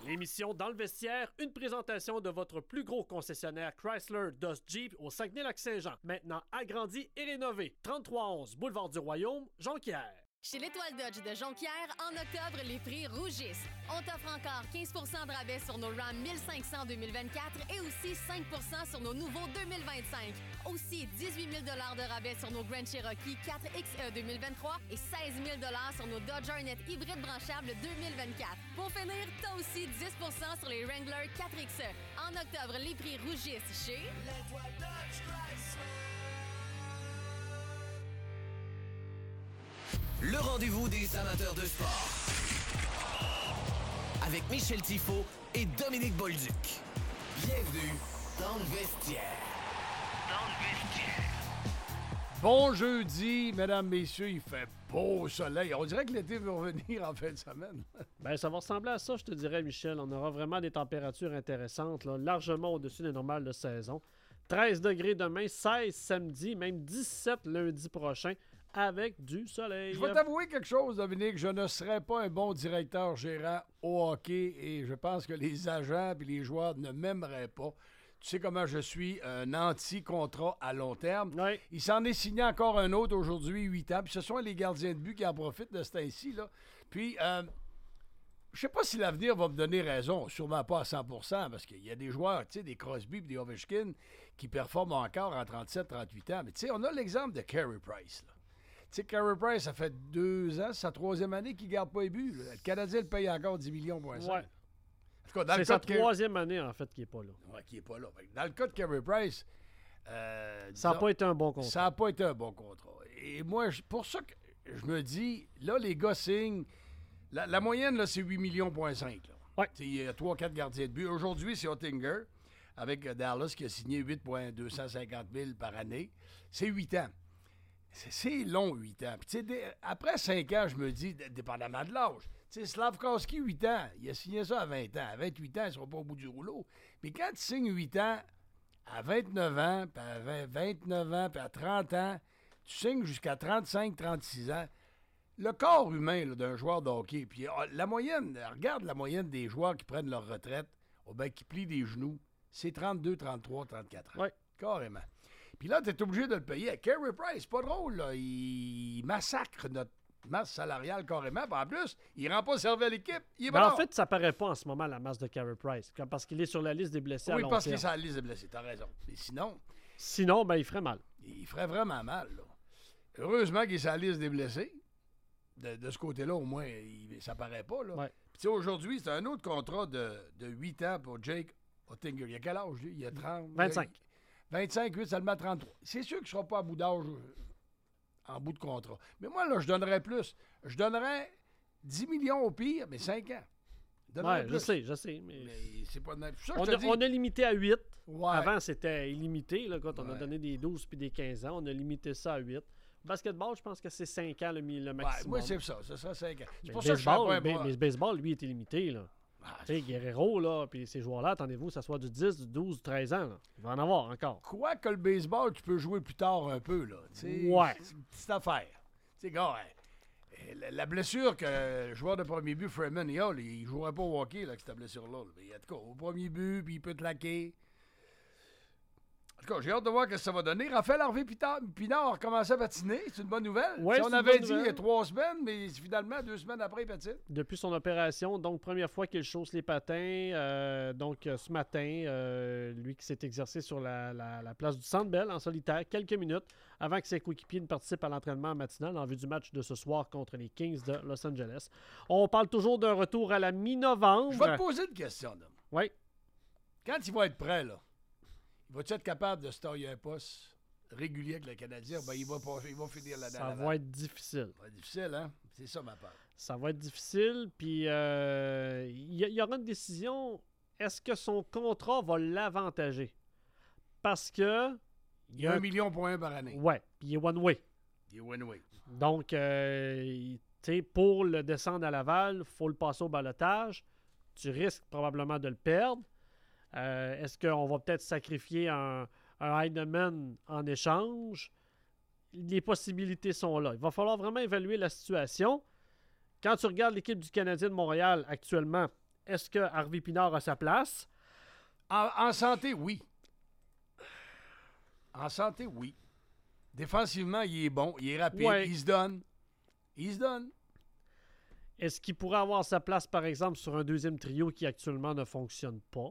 L'émission Dans le vestiaire, une présentation de votre plus gros concessionnaire Chrysler, Dodge, Jeep au Saguenay-Lac-Saint-Jean. Maintenant agrandi et rénové. 3311 Boulevard du Royaume, Jonquière. Chez l'Étoile Dodge de Jonquière, en octobre, les prix rougissent. On t'offre encore 15 % de rabais sur nos Ram 1500 2024 et aussi 5 % sur nos nouveaux 2025. Aussi 18 000 de rabais sur nos Grand Cherokee 4XE 2023 et 16 000 sur nos Dodge Hornet hybride branchable 2024. Pour finir, t'as aussi 10 % sur les Wrangler 4XE. En octobre, les prix rougissent chez l'Étoile Dodge Chrysler. Le rendez-vous des amateurs de sport. Avec Michel Tifo et Dominique Bolduc. Bienvenue dans le vestiaire. Bon jeudi, mesdames, messieurs, il fait beau soleil. On dirait que l'été va revenir en fin de semaine. Ben, ça va ressembler à ça, je te dirais, Michel. On aura vraiment des températures intéressantes, là, largement au-dessus des normales de saison. 13 degrés demain, 16 samedi, même 17 lundi prochain, avec du soleil. Je vais t'avouer quelque chose, Dominique. Je ne serais pas un bon directeur gérant au hockey et je pense que les agents et les joueurs ne m'aimeraient pas. Tu sais comment je suis un anti-contrat à long terme. Oui. Il s'en est signé encore un autre aujourd'hui, 8 ans. Puis ce sont les gardiens de but qui en profitent de ce temps-ci, là. Puis, je sais pas si l'avenir va me donner raison. Sûrement pas à 100%, parce qu'il y a des joueurs, tu sais, des Crosby et des Ovechkin qui performent encore en 37-38 ans. Mais tu sais, on a l'exemple de Carey Price, là. Tu sais, Carey Price, ça fait 2 ans, c'est sa 3e année qu'il ne garde pas les buts. Là. Le Canadien le paye encore 10 millions. Ouais. En tout cas, dans c'est le sa cas de 3e année, en fait, qui n'est pas là. Oui, qui n'est pas là. Dans le cas de Carey Price, ça n'a pas été un bon contrat. Ça n'a pas été un bon contrat. Et moi, pour ça que je me dis, là, les gars signent. La moyenne, là, c'est 8,5 millions. Ouais. Il y a 3-4 gardiens de but. Aujourd'hui, c'est Oettinger, avec Dallas, qui a signé 8,250 000 par année. C'est 8 ans. C'est long, 8 ans. Puis, après 5 ans, je me dis, dépendamment de l'âge, Slavkovski, 8 ans, il a signé ça à 20 ans. À 28 ans, il ne sera pas au bout du rouleau. Mais quand tu signes 8 ans, à 29 ans, puis à 29 ans, puis à 30 ans, tu signes jusqu'à 35-36 ans. Le corps humain là, d'un joueur de hockey, puis la moyenne, regarde la moyenne des joueurs qui prennent leur retraite, qui plient des genoux, c'est 32, 33, 34 ans. Oui. Carrément. Puis là, tu es obligé de le payer. Carey Price, pas drôle, là. Il massacre notre masse salariale carrément. Puis en plus, il rend pas service à l'équipe. Il est mort. En fait, ça paraît pas en ce moment, la masse de Carey Price, parce qu'il est sur la liste des blessés à long terme. Oui, parce qu'il est sur la liste des blessés, t'as raison. Mais sinon, ben, il ferait mal. Il ferait vraiment mal, là. Heureusement qu'il est sur la liste des blessés. De ce côté-là, au moins, ça paraît pas, là. Ouais. Puis aujourd'hui, c'est un autre contrat de 8 ans pour Jake Oettinger. Il a quel âge, lui? Il a 30... 25. 25, 8, seulement 33. C'est sûr qu'il ne sera pas à bout d'âge en bout de contrat. Mais moi, là, je donnerais plus. Je donnerais 10 millions au pire, mais 5 ans. Oui, je sais. Mais c'est pas de ça on a limité à 8. Ouais. Avant, c'était illimité. Là, quand on a donné des 12 puis des 15 ans, on a limité ça à 8. Basketball, je pense que c'est 5 ans le maximum. Ouais, moi, c'est ça. Ce sera 5 ans. C'est pour ça ça que je suis pas mais le baseball, lui, est illimité. Là. Tu sais, Guerrero, là, puis ces joueurs-là, attendez-vous, ça soit du 10, du 12, du 13 ans. Là. Il va en avoir encore. Quoi que le baseball, tu peux jouer plus tard un peu, là. Ouais. C'est une petite affaire. Tu sais, gars, la blessure que le joueur de premier but, Freeman, il ne jouerait pas au hockey là, avec cette blessure-là. Mais en tout cas, au premier but, puis il peut te laquer. En tout cas, j'ai hâte de voir ce que ça va donner. Raphaël Harvey-Pinard a recommencé à patiner. C'est une bonne nouvelle. Ouais, on avait dit il y a 3 semaines, mais finalement, 2 semaines après, il patine. Depuis son opération, donc première fois qu'il chausse les patins. Donc ce matin, lui qui s'est exercé sur la place du Centre Bell en solitaire, quelques minutes avant que ses coéquipiers ne participent à l'entraînement matinal en vue du match de ce soir contre les Kings de Los Angeles. On parle toujours d'un retour à la mi-novembre. Je vais te poser une question, Dom. Oui. Quand il va être prêt, là, vas-tu être capable de se tailler un poste régulier avec le Canadien? Ben, il va finir là-dedans. Ça va être difficile. Ça va être difficile, hein? C'est ça ma peur. Ça va être difficile, puis il y aura une décision. Est-ce que son contrat va l'avantager? Parce que... Il y a 1 million pour 1 par année. Ouais, puis il est one-way. Il est one-way. Donc, tu sais, pour le descendre à Laval, il faut le passer au balotage. Tu risques probablement de le perdre. Est-ce qu'on va peut-être sacrifier un Heinemann en échange? Les possibilités sont là. Il va falloir vraiment évaluer la situation. Quand tu regardes l'équipe du Canadien de Montréal actuellement, est-ce que Harvey Pinard a sa place? En santé, oui. En santé, oui. Défensivement, il est bon, il est rapide, Ouais. il se donne. Il se donne. Est-ce qu'il pourrait avoir sa place, par exemple, sur un deuxième trio qui actuellement ne fonctionne pas?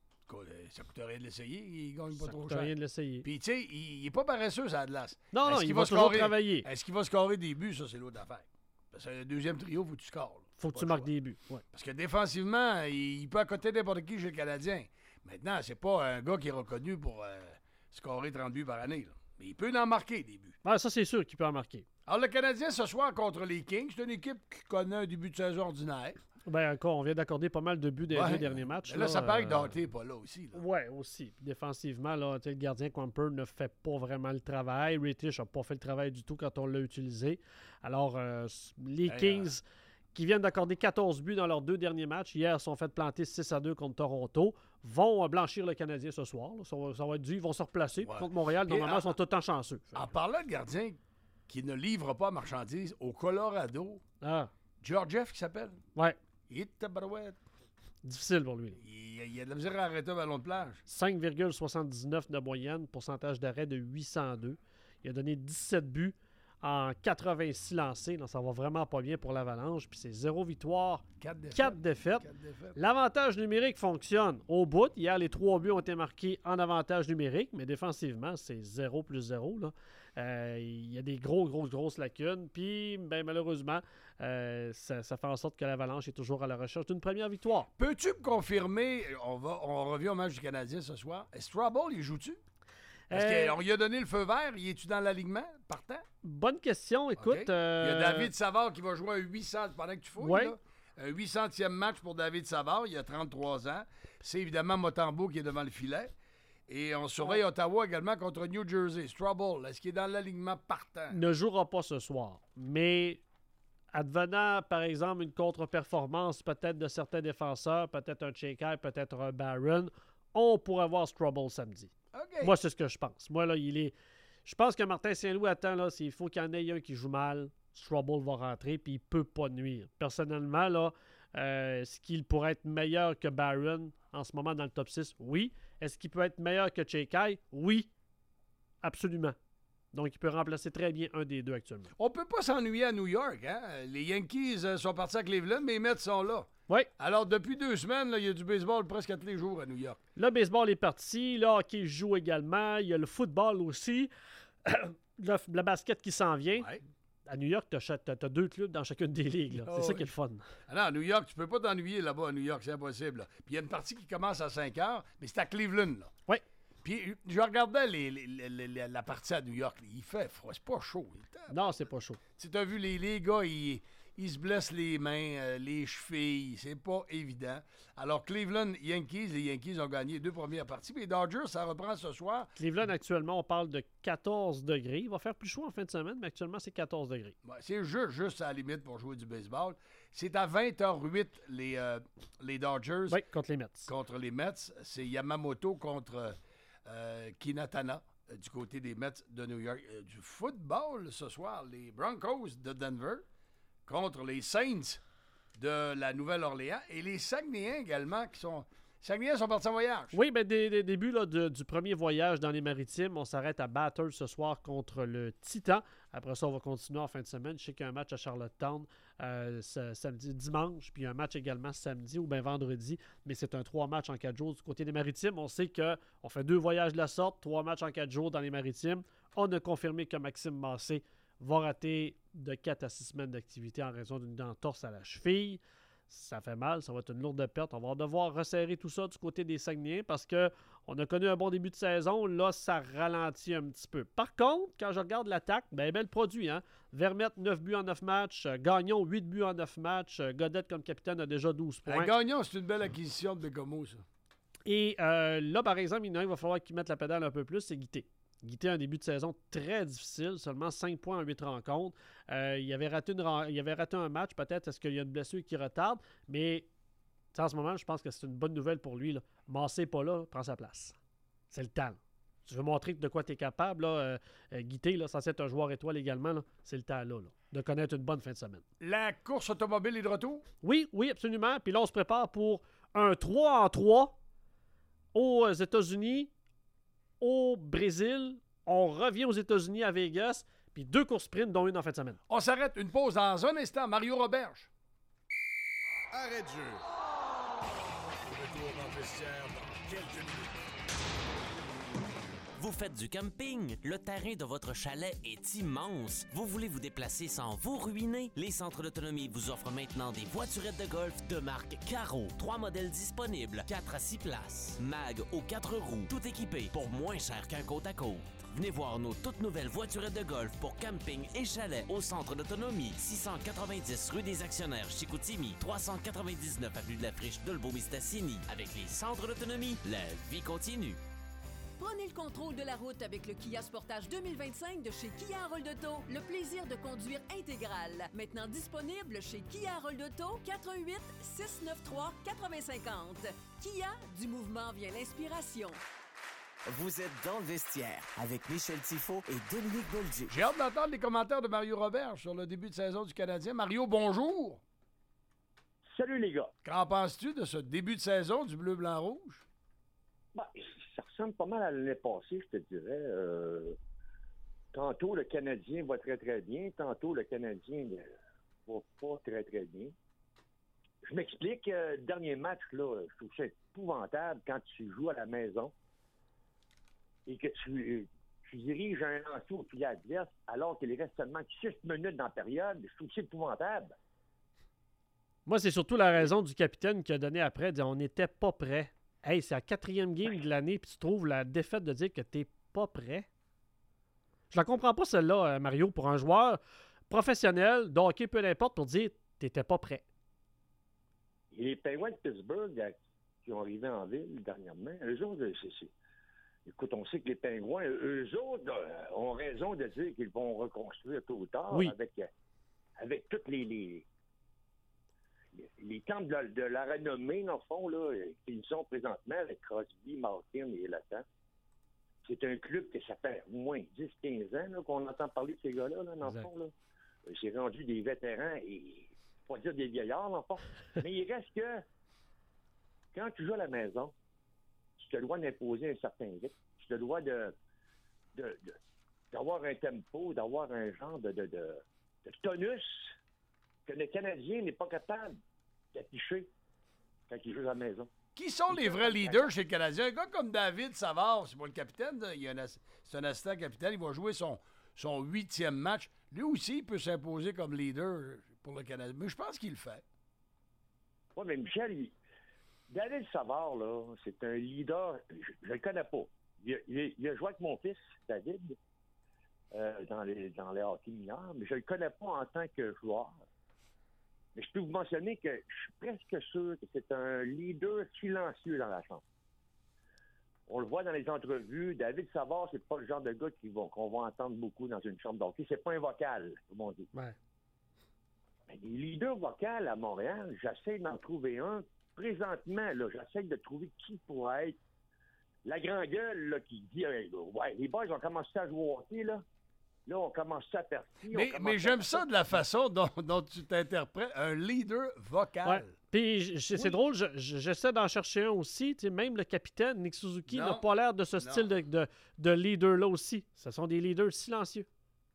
Ça coûte rien de l'essayer, il gagne pas Ça trop coûte cher. rien de l'essayer. Puis, tu sais, il est pas paresseux, ça a de l'as. Non, non, Est-ce il qu'il va toujours scorer? travailler. Est-ce qu'il va scorer des buts? Ça, c'est l'autre affaire. Parce que le deuxième trio, il faut que tu scores. là. Faut que Pas tu le marques choix. des buts. Ouais. Parce que défensivement, il peut accoter n'importe qui chez le Canadien. Maintenant, c'est pas un gars qui est reconnu pour scorer 30 buts par année. Là. Mais il peut en marquer des buts. Ah, ça, c'est sûr qu'il peut en marquer. Alors, le Canadien, ce soir, contre les Kings, c'est une équipe qui connaît un début de saison ordinaire. Ben, encore, on vient d'accorder pas mal de buts des Ouais. deux derniers matchs. Mais là, ça paraît que Doughty n'est pas là aussi. Là. Ouais, aussi. Puis défensivement, là, tu sais, le gardien Quamper ne fait pas vraiment le travail. Rittich n'a pas fait le travail du tout quand on l'a utilisé. Alors, les Kings, qui viennent d'accorder 14 buts dans leurs deux derniers matchs, hier, sont fait planter 6-2 contre Toronto, vont blanchir le Canadien ce soir. Là. Ça va être dû. Ils vont se replacer. Ouais. Contre Montréal, Et normalement, ils sont tout le temps chanceux. Fait En que- parlant de gardien qui ne livre pas marchandises, au Colorado, Ah, Georgiev qui s'appelle. ouais. Il est tabarouette. Difficile pour lui. Il a de la misère à arrêter un ballon de plage. 5,79 de moyenne, pourcentage d'arrêt de 802. Il a donné 17 buts en 86 lancés. Donc, ça va vraiment pas bien pour l'Avalanche. Puis c'est 0 victoire, 4 défaites. 4 défaites. 4 défaites. L'avantage numérique fonctionne au bout. Hier, les 3 buts ont été marqués en avantage numérique, mais défensivement, c'est 0 plus 0. Là. Il y a des grosses lacunes. Puis, ben, malheureusement, ça fait en sorte que l'Avalanche est toujours à la recherche d'une première victoire. Peux-tu me confirmer, on revient au match du Canadien ce soir, Strouble, il joue-tu? Est-ce Euh, qu'on lui a donné le feu vert? Il est-tu dans l'alignement partant? Bonne question. Écoute, OK. Il y a David Savard qui va jouer un 800 pendant que tu fouilles. Ouais. Là. Un 800e match pour David Savard. Il a 33 ans. C'est évidemment Motambo qui est devant le filet. Et on surveille Ottawa également contre New Jersey. Strouble, est-ce qu'il est dans l'alignement partant? ne jouera pas ce soir. Mais advenant, par exemple, une contre-performance peut-être de certains défenseurs, peut-être un Chekai, peut-être un Barron, on pourrait voir Strouble samedi. OK. Moi, c'est ce que je pense. Moi, là, je pense que Martin Saint-Louis attend, là, s'il faut qu'il y en ait un qui joue mal, Strouble va rentrer, puis il peut pas nuire. Personnellement, là, est-ce qu'il pourrait être meilleur que Barron en ce moment dans le top 6? Oui. Est-ce qu'il peut être meilleur que Chekai? Oui. Absolument. Donc, il peut remplacer très bien un des deux actuellement. On peut pas s'ennuyer à New York. Hein? Les Yankees sont partis à Cleveland, mais les Mets sont là. Oui. Alors, depuis 2 semaines, là, il y a du baseball presque à tous les jours à New York. Le baseball est parti. Le hockey joue également. Il y a le football aussi. le basket qui s'en vient. Ouais. À New York, tu as 2 clubs dans chacune des ligues. Là. Oh, C'est ça oui. qui est le fun. Ah non, à New York, tu peux pas t'ennuyer là-bas à New York, c'est impossible. Là. Puis il y a une partie qui commence à 5 heures, mais c'est à Cleveland. Là. Oui. Puis je regardais la partie à New York. Là. Il fait froid, c'est pas chaud. Non, c'est pas chaud. Tu as vu les gars, ils se blessent les mains, les chevilles. C'est pas évident. Alors, Cleveland, Yankees, les Yankees ont gagné les 2 premières parties. Puis les Dodgers, ça reprend ce soir. Cleveland, actuellement, on parle de 14 degrés. Il va faire plus chaud en fin de semaine, mais actuellement, c'est 14 degrés. Ouais, c'est juste à la limite pour jouer du baseball. C'est à 20h08 les Dodgers Oui, contre les Mets. contre les Mets. C'est Yamamoto contre Kinatana du côté des Mets de New York. Du football ce soir, les Broncos de Denver contre les Saints de la Nouvelle-Orléans et les Saguenayens également qui sont... Saguenayens sont partis en voyage. Oui, ben des débuts là, du premier voyage dans les Maritimes. On s'arrête à Batters ce soir contre le Titan. Après ça, on va continuer en fin de semaine. Je sais qu'il y a un match à Charlottetown samedi, dimanche, puis un match également samedi ou bien vendredi. Mais c'est un 3 matchs en 4 jours du côté des Maritimes. On sait qu'on fait 2 voyages de la sorte, 3 matchs en 4 jours dans les Maritimes. On a confirmé que Maxime Massé va rater de 4 à 6 semaines d'activité en raison d'une entorse à la cheville. Ça fait mal, ça va être une lourde perte. On va devoir resserrer tout ça du côté des Saguenayens parce qu'on a connu un bon début de saison. Là, ça ralentit un petit peu. Par contre, quand je regarde l'attaque, bel produit. Hein? Vermette, 9 buts en 9 matchs. Gagnon, 8 buts en 9 matchs. Godette, comme capitaine, a déjà 12 points. Gagnon, c'est une belle acquisition de Bécomo, ça. Et là, par exemple, il va falloir qu'il mette la pédale un peu plus, c'est Guité. Guité a un début de saison très difficile, seulement 5 points en 8 rencontres. Il avait raté un match, peut-être, est-ce qu'il y a une blessure qui retarde, mais en ce moment, je pense que c'est une bonne nouvelle pour lui. Là. Massé n'est pas là, prend sa place. C'est le temps. Tu veux montrer de quoi tu es capable, là, Guité, là, censé être un joueur étoile également, là, c'est le temps là, de connaître une bonne fin de semaine. La course automobile est de retour? Oui, absolument. Puis là, on se prépare pour un 3-en-3 aux États-Unis, au Brésil. On revient aux États-Unis à Vegas. Puis 2 courses sprint, dont une en fin de semaine. On s'arrête une pause dans un instant. Mario Roberge. Arrête de jeu. Retour dans le vestiaire dans quelques minutes. Vous faites du camping? Le terrain de votre chalet est immense. Vous voulez vous déplacer sans vous ruiner? Les centres d'autonomie vous offrent maintenant des voiturettes de golf de marque Caro. 3 modèles disponibles, 4 à 6 places. Mag aux 4 roues, tout équipé pour moins cher qu'un côte à côte. Venez voir nos toutes nouvelles voiturettes de golf pour camping et chalet au centre d'autonomie. 690 rue des Actionnaires, Chicoutimi. 399 avenue de la Friche, Dolbeau-Mistassini. Avec les centres d'autonomie, la vie continue. Prenez le contrôle de la route avec le Kia Sportage 2025 de chez Kia Roldoto. Le plaisir de conduire intégral. Maintenant disponible chez Kia Roldoto, 418 693 8050. Kia, du mouvement vient l'inspiration. Vous êtes dans le vestiaire avec Michel Tifo et Dominique Bolduc. J'ai hâte d'entendre les commentaires de Mario Roberge sur le début de saison du Canadien. Mario, bonjour. Salut les gars. Qu'en penses-tu de ce début de saison du bleu-blanc-rouge? Ben, ça ressemble pas mal à l'année passée, je te dirais. Tantôt, le Canadien va très, très bien. Tantôt, le Canadien ne va pas très, très bien. Je m'explique. Le dernier match, là, je trouve ça épouvantable quand tu joues à la maison et que tu diriges un lancer au filet adverse alors qu'il reste seulement 6 minutes dans la période. Je trouve ça épouvantable. Moi, c'est surtout la raison du capitaine qui a donné après, de dire on n'était pas prêt. Hey, c'est la 4e game de l'année, puis tu trouves la défaite de dire que t'es pas prêt. Je la comprends pas, celle-là, Mario, pour un joueur professionnel, de hockey, peu importe, pour dire t'étais pas prêt. Et les Penguins de Pittsburgh qui ont arrivé en ville dernièrement, eux autres, écoute, on sait que les Penguins, eux autres, ont raison de dire qu'ils vont reconstruire tôt ou tard avec toutes les temples de la renommée, dans le fond, là, qu'ils sont présentement avec Crosby, Malkin et Latam. C'est un club que ça fait au moins 10-15 ans là, qu'on entend parler de ces gars-là, là, dans le fond. Là. C'est rendu des vétérans et pas dire des vieillards, dans le fond. Mais il reste que quand tu joues à la maison, tu te dois d'imposer un certain rythme. Tu te dois d'avoir un tempo, d'avoir un genre de tonus que le Canadien n'est pas capable d'afficher quand il joue à la maison. Qui sont les vrais leaders chez le Canadien? Un gars comme David Savard, c'est pas le capitaine, c'est un assistant capitaine, il va jouer son 8e match. Lui aussi, il peut s'imposer comme leader pour le Canadien. Mais je pense qu'il le fait. Oui, mais Michel, David Savard, là, c'est un leader, je le connais pas. Il a joué avec mon fils, David, dans les hockey mineurs, mais je le connais pas en tant que joueur. Mais je peux vous mentionner que je suis presque sûr que c'est un leader silencieux dans la chambre. On le voit dans les entrevues. David Savard, c'est pas le genre de gars qu'on va entendre beaucoup dans une chambre d'hockey. C'est pas un vocal, comme on dit. Ouais. Mais des leaders vocaux à Montréal, j'essaie d'en trouver un. Présentement, là, j'essaie de trouver qui pourrait être la grande gueule là, qui dit ouais, les boys ont commencé à jouer au hockey, là. Là, on commence à percer. Mais j'aime ça de la façon dont tu t'interprètes, un leader vocal. Ouais. Puis c'est drôle, j'essaie d'en chercher un aussi. Tu sais, même le capitaine, Nick Suzuki, n'a pas l'air de ce style de leader-là aussi. Ce sont des leaders silencieux.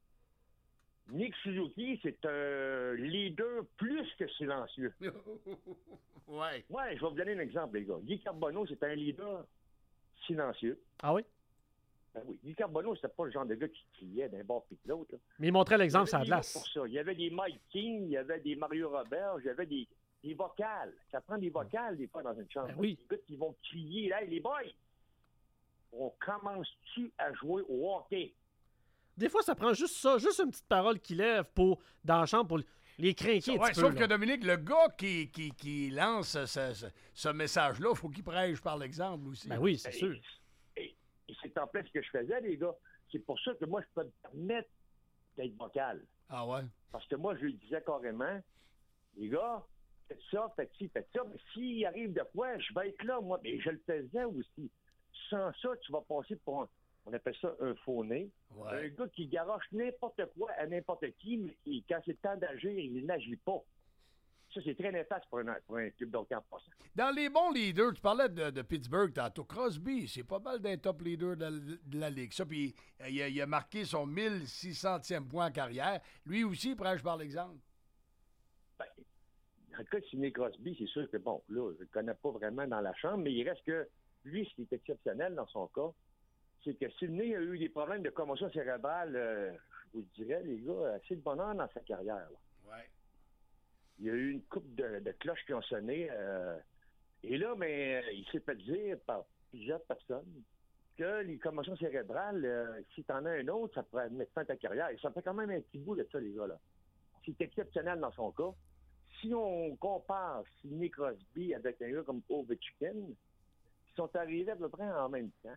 Nick Suzuki, c'est un leader plus que silencieux. Ouais. Ouais, je vais vous donner un exemple, les gars. Guy Carbonneau, c'est un leader silencieux. Ah oui? Ben oui. Guy Carbonneau, c'était pas le genre de gars qui criait d'un bord puis de l'autre. Là. Mais il montrait l'exemple sur la glace. Pour ça. Il y avait des Mike King, il y avait des Mario Robert, il y avait des vocales. Ça prend des vocales, des fois, dans une chambre. Ben oui. Des gars qui vont crier. Là, les boys, on commence-tu à jouer au hockey? Des fois, ça prend juste ça, juste une petite parole qui lève dans la chambre pour les craquer un petit peu. Sauf que Dominique, le gars qui lance ce message-là, il faut qu'il prêche par l'exemple aussi. Ben oui, c'est sûr. Et c'est en plein ce que je faisais, les gars. C'est pour ça que moi, je peux me permettre d'être vocal. Ah ouais? Parce que moi, je lui disais carrément, les gars, faites ça, faites ci, faites ça. Mais s'il arrive de quoi, je vais être là, moi. Mais je le faisais aussi. Sans ça, tu vas passer pour On appelle ça un faux-nez. Ouais. Un gars qui garoche n'importe quoi à n'importe qui, mais quand c'est le temps d'agir, il n'agit pas. Ça, c'est très néfaste pour un club d'hockey en passant. Dans les bons leaders, tu parlais de Pittsburgh tantôt. Crosby, c'est pas mal d'un top leader de la Ligue. Ça, puis il a marqué son 1600e point en carrière. Lui aussi, prêche par l'exemple. Ben, dans le cas de Sidney Crosby, c'est sûr que, bon, là, je ne le connais pas vraiment dans la chambre, mais il reste que, lui, ce qui est exceptionnel dans son cas, c'est que Sidney a eu des problèmes de commotion cérébrale, je vous le dirais, les gars, assez de bonheur dans sa carrière. Là. Ouais. Il y a eu une couple de cloches qui ont sonné. Et là, il s'est fait dire par plusieurs personnes que les commotions cérébrales, si tu en as un autre, ça pourrait mettre fin à ta carrière. Et ça fait quand même un petit bout de ça, les gars. Là. C'est exceptionnel dans son cas. Si on compare Sidney Crosby avec un gars comme Ovechkin, ils sont arrivés à peu près en même temps.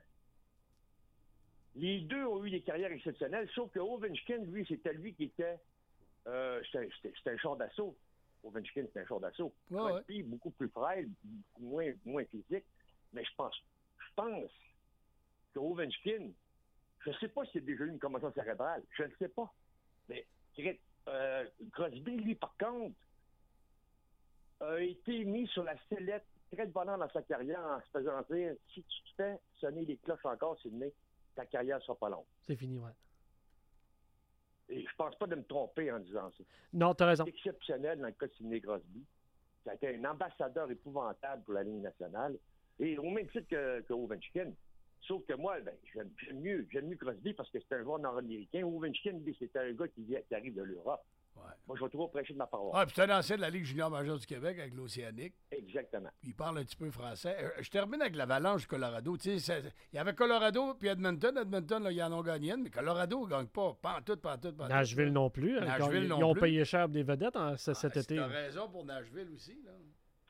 Les deux ont eu des carrières exceptionnelles, sauf que Ovechkin, lui, c'était lui qui était... c'était un char d'assaut. Ovechkin, c'était un char d'assaut. Ouais, ouais. Puis, beaucoup plus frêle, moins physique. Mais je pense que Ovechkin, je ne sais pas s'il a déjà eu une commotion cérébrale. Je ne sais pas. Mais Crosby, lui, par contre, a été mis sur la sellette très de bonheur dans sa carrière en se faisant dire si tu te fais sonner les cloches encore, Sidney, ta carrière ne sera pas longue. C'est fini, ouais. Et je pense pas de me tromper en disant ça. Non, t'as raison. C'est exceptionnel dans le cas de Sidney Crosby. Ça a été un ambassadeur épouvantable pour la Ligue nationale. Et au même titre que Ovechkin. Sauf que moi, j'aime mieux Crosby parce que c'est un joueur nord-américain. Ovechkin, lui, c'était un gars qui arrive de l'Europe. Ouais. Moi, je vais toujours prêcher de ma paroisse. Ah, puis c'est un ancien de la Ligue junior majeure du Québec avec l'Océanique. Exactement. Puis il parle un petit peu français. Je termine avec l'Avalanche du Colorado. Tu sais, il y avait Colorado puis Edmonton. Edmonton, là, ils en ont gagné une, mais Colorado ne gagne pas. Pas en tout. Nashville non plus. Nashville Ils non ont plus. payé cher des vedettes cet été. Tu as raison pour Nashville aussi. Là.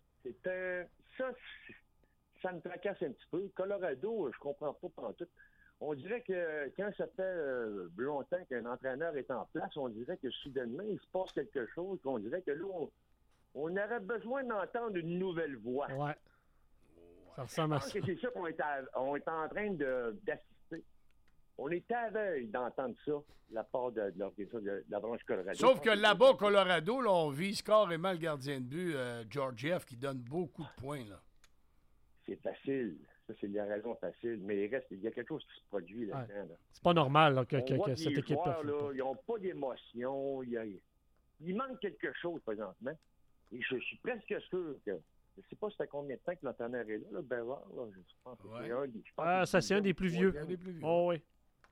Ça me tracasse un petit peu. Colorado, je comprends pas pantoute. On dirait que quand ça fait longtemps qu'un entraîneur est en place, on dirait que soudainement, il se passe quelque chose. On dirait que là, on aurait besoin d'entendre une nouvelle voix. Ouais. Ça ressemble à Je pense ça. que c'est ça qu'on est en train d'assister. On est aveugle d'entendre ça de la part de l'organisation de la branche Colorado. Sauf que là-bas, Colorado, là, on vise carrément le gardien de but, Georgiev, qui donne beaucoup de points. Là. C'est facile. Ça, c'est la raison facile. Mais il y a quelque chose qui se produit là-dedans. Ouais. Là. C'est pas normal là, que On voit cette les équipe-là. joueurs, ils n'ont pas d'émotion. Il manque quelque chose présentement. Et je suis presque sûr que... Je ne sais pas c'était combien de temps que l'entraîneur est là, Bérard. Je pense que C'est un des plus vieux. Oh oui.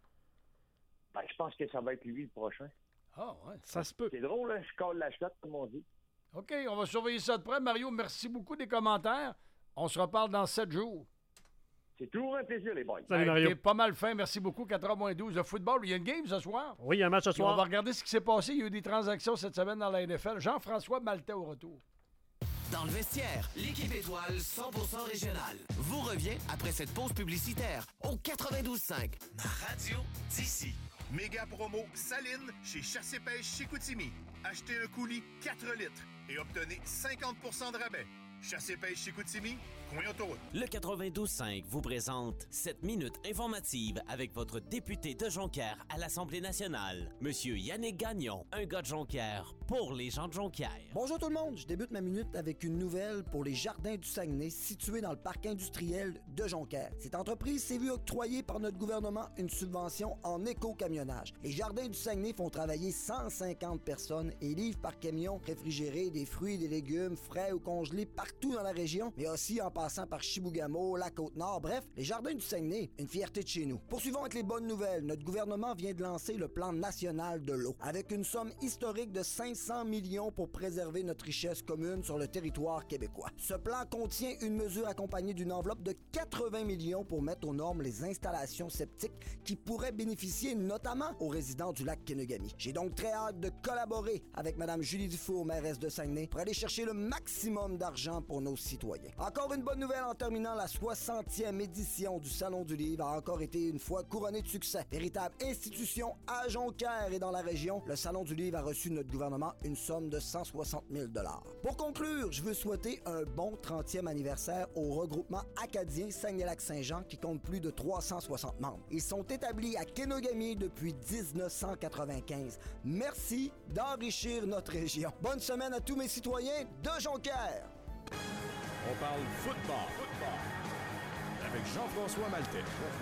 Je pense que ça va être lui le prochain. Ah, ouais. Ça se peut. C'est drôle, hein? Je colle la chatte, comme on dit. OK, on va surveiller ça de près. Mario, merci beaucoup des commentaires. On se reparle dans 7 jours. C'est toujours un plaisir, les boys. Salut, Mario. T'es pas mal fin. Merci beaucoup. 4h moins 12. Le football, il y a une game ce soir. Oui, il y a un match ce Puis on soir. va regarder ce qui s'est passé. Il y a eu des transactions cette semaine dans la NFL. Jean-François Maltais au retour. Dans le vestiaire, l'équipe étoile 100% régionale vous revient après cette pause publicitaire au 92.5. Ma radio d'ici. Méga promo Saline chez Chassé Pêche Chicoutimi. Achetez un coulis 4 litres et obtenez 50% de rabais. Chassé Pêche Chicoutimi, coin autoroute. Le 92.5 vous présente cette minute informative avec votre député de Jonquière à l'Assemblée nationale, Monsieur Yannick Gagnon, un gars de Jonquière pour les gens de Jonquière. Bonjour tout le monde, je débute ma minute avec une nouvelle pour les Jardins du Saguenay situés dans le parc industriel de Jonquière. Cette entreprise s'est vue octroyer par notre gouvernement une subvention en éco-camionnage. Les Jardins du Saguenay font travailler 150 personnes et livrent par camion réfrigéré des fruits et des légumes frais ou congelés partout dans la région, mais aussi en passant par Chibougamau, la Côte-Nord. Bref, les Jardins du Saguenay, une fierté de chez nous. Poursuivons avec les bonnes nouvelles. Notre gouvernement vient de lancer le plan national de l'eau, avec une somme historique de 500 millions pour préserver notre richesse commune sur le territoire québécois. Ce plan contient une mesure accompagnée d'une enveloppe de 80 millions pour mettre aux normes les installations septiques qui pourraient bénéficier notamment aux résidents du lac Kenegami. J'ai donc très hâte de collaborer avec Mme Julie Dufour, mairesse de Saguenay, pour aller chercher le maximum d'argent pour nos citoyens. Encore une bonne bonne nouvelle en terminant, la 60e édition du Salon du Livre a encore été une fois couronnée de succès. Véritable institution à Jonquière et dans la région, le Salon du Livre a reçu de notre gouvernement une somme de 160 000 $. Pour conclure, je veux souhaiter un bon 30e anniversaire au regroupement acadien Saguenay-Lac-Saint-Jean qui compte plus de 360 membres. Ils sont établis à Kenogami depuis 1995. Merci d'enrichir notre région. Bonne semaine à tous mes citoyens de Jonquière. On parle football. Avec Jean-François Maltais.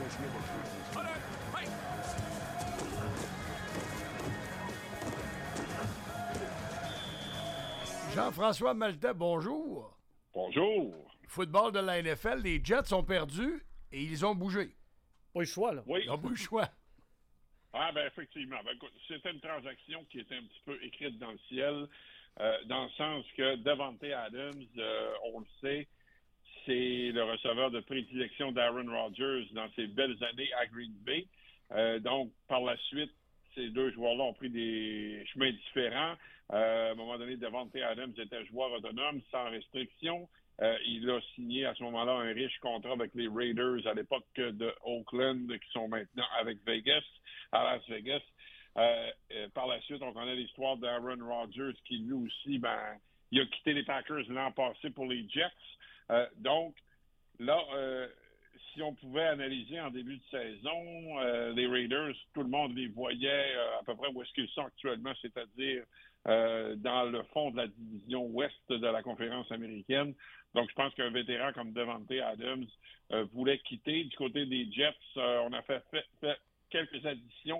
Jean-François Maltais, bonjour. Bonjour. Football de la NFL, les Jets ont perdu et ils ont bougé. Pas le choix, là. Oui. Ils ont pas eu le choix. Ah, ben effectivement. Ben, écoute, c'était une transaction qui était un petit peu écrite dans le ciel, dans le sens que Davante Adams, on le sait, c'est le receveur de prédilection d'Aaron Rodgers dans ses belles années à Green Bay. Donc, par la suite, ces deux joueurs-là ont pris des chemins différents. À un moment donné, Davante Adams était joueur autonome, sans restriction. Il a signé à ce moment-là un riche contrat avec les Raiders à l'époque de Oakland, qui sont maintenant avec Vegas, à Las Vegas. Par la suite, on connaît l'histoire d'Aaron Rodgers qui, lui aussi, il a quitté les Packers l'an passé pour les Jets. Donc, là, si on pouvait analyser en début de saison, les Raiders, tout le monde les voyait à peu près où est-ce qu'ils sont actuellement, c'est-à-dire dans le fond de la division ouest de la conférence américaine. Donc, je pense qu'un vétéran comme Davante Adams voulait quitter. Du côté des Jets, on a fait quelques additions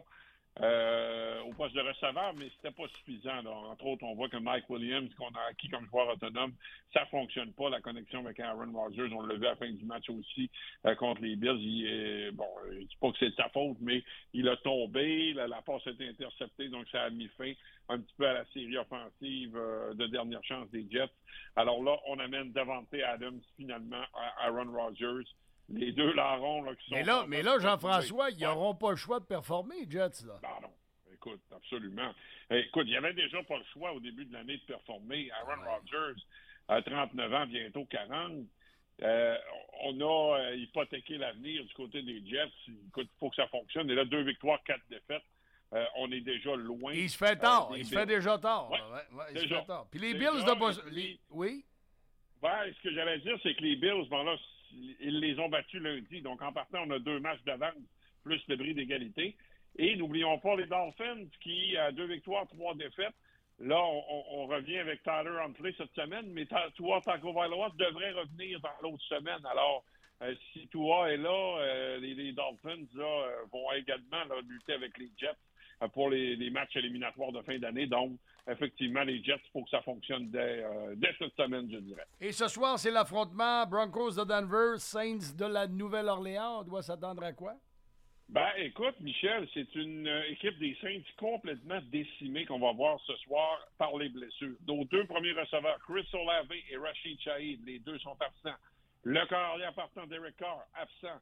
au poste de receveur, mais c'était pas suffisant. Là. Entre autres, on voit que Mike Williams, qu'on a acquis comme joueur autonome, ça fonctionne pas, la connexion avec Aaron Rodgers. On l'a vu à la fin du match aussi contre les Bills. Je dis pas que c'est de sa faute, mais il a tombé, la passe a été interceptée, donc ça a mis fin un petit peu à la série offensive de dernière chance des Jets. Alors là, on amène Davante Adams finalement à Aaron Rodgers. Les deux larrons là, qui sont... Mais là, Jean-François, ils n'auront pas le choix de performer, les Jets. Là. Non. Écoute, absolument. Écoute, il n'y avait déjà pas le choix au début de l'année de performer. Aaron Rodgers a 39 ans, bientôt 40. On a hypothéqué l'avenir du côté des Jets. Écoute, il faut que ça fonctionne. Et là, 2 victoires, 4 défaites. On est déjà loin. Il se fait tard. Il se fait déjà tard. Ouais, il se fait tard. Puis les Bills de Boston... Oui? Ben, ce que j'allais dire, c'est que les Bills, là, ils les ont battus lundi. Donc, en partant, on a 2 matchs d'avance, plus le bris d'égalité. Et n'oublions pas les Dolphins qui, à 2 victoires, 3 défaites. Là, on revient avec Tyler Huntley cette semaine, mais Tua Tagovailoa devrait revenir dans l'autre semaine. Alors, si Tua est là, les Dolphins là, vont également là, lutter avec les Jets pour les matchs éliminatoires de fin d'année. Donc, effectivement, les Jets, il faut que ça fonctionne dès cette semaine, je dirais. Et ce soir, c'est l'affrontement Broncos de Denver, Saints de la Nouvelle-Orléans. On doit s'attendre à quoi? Ben, écoute, Michel, c'est une équipe des Saints complètement décimée qu'on va voir ce soir par les blessures. Nos 2 premiers receveurs, Chris Olave et Rashid Shaheed, les 2 sont absents. Le carrière partant Derek Carr, absent.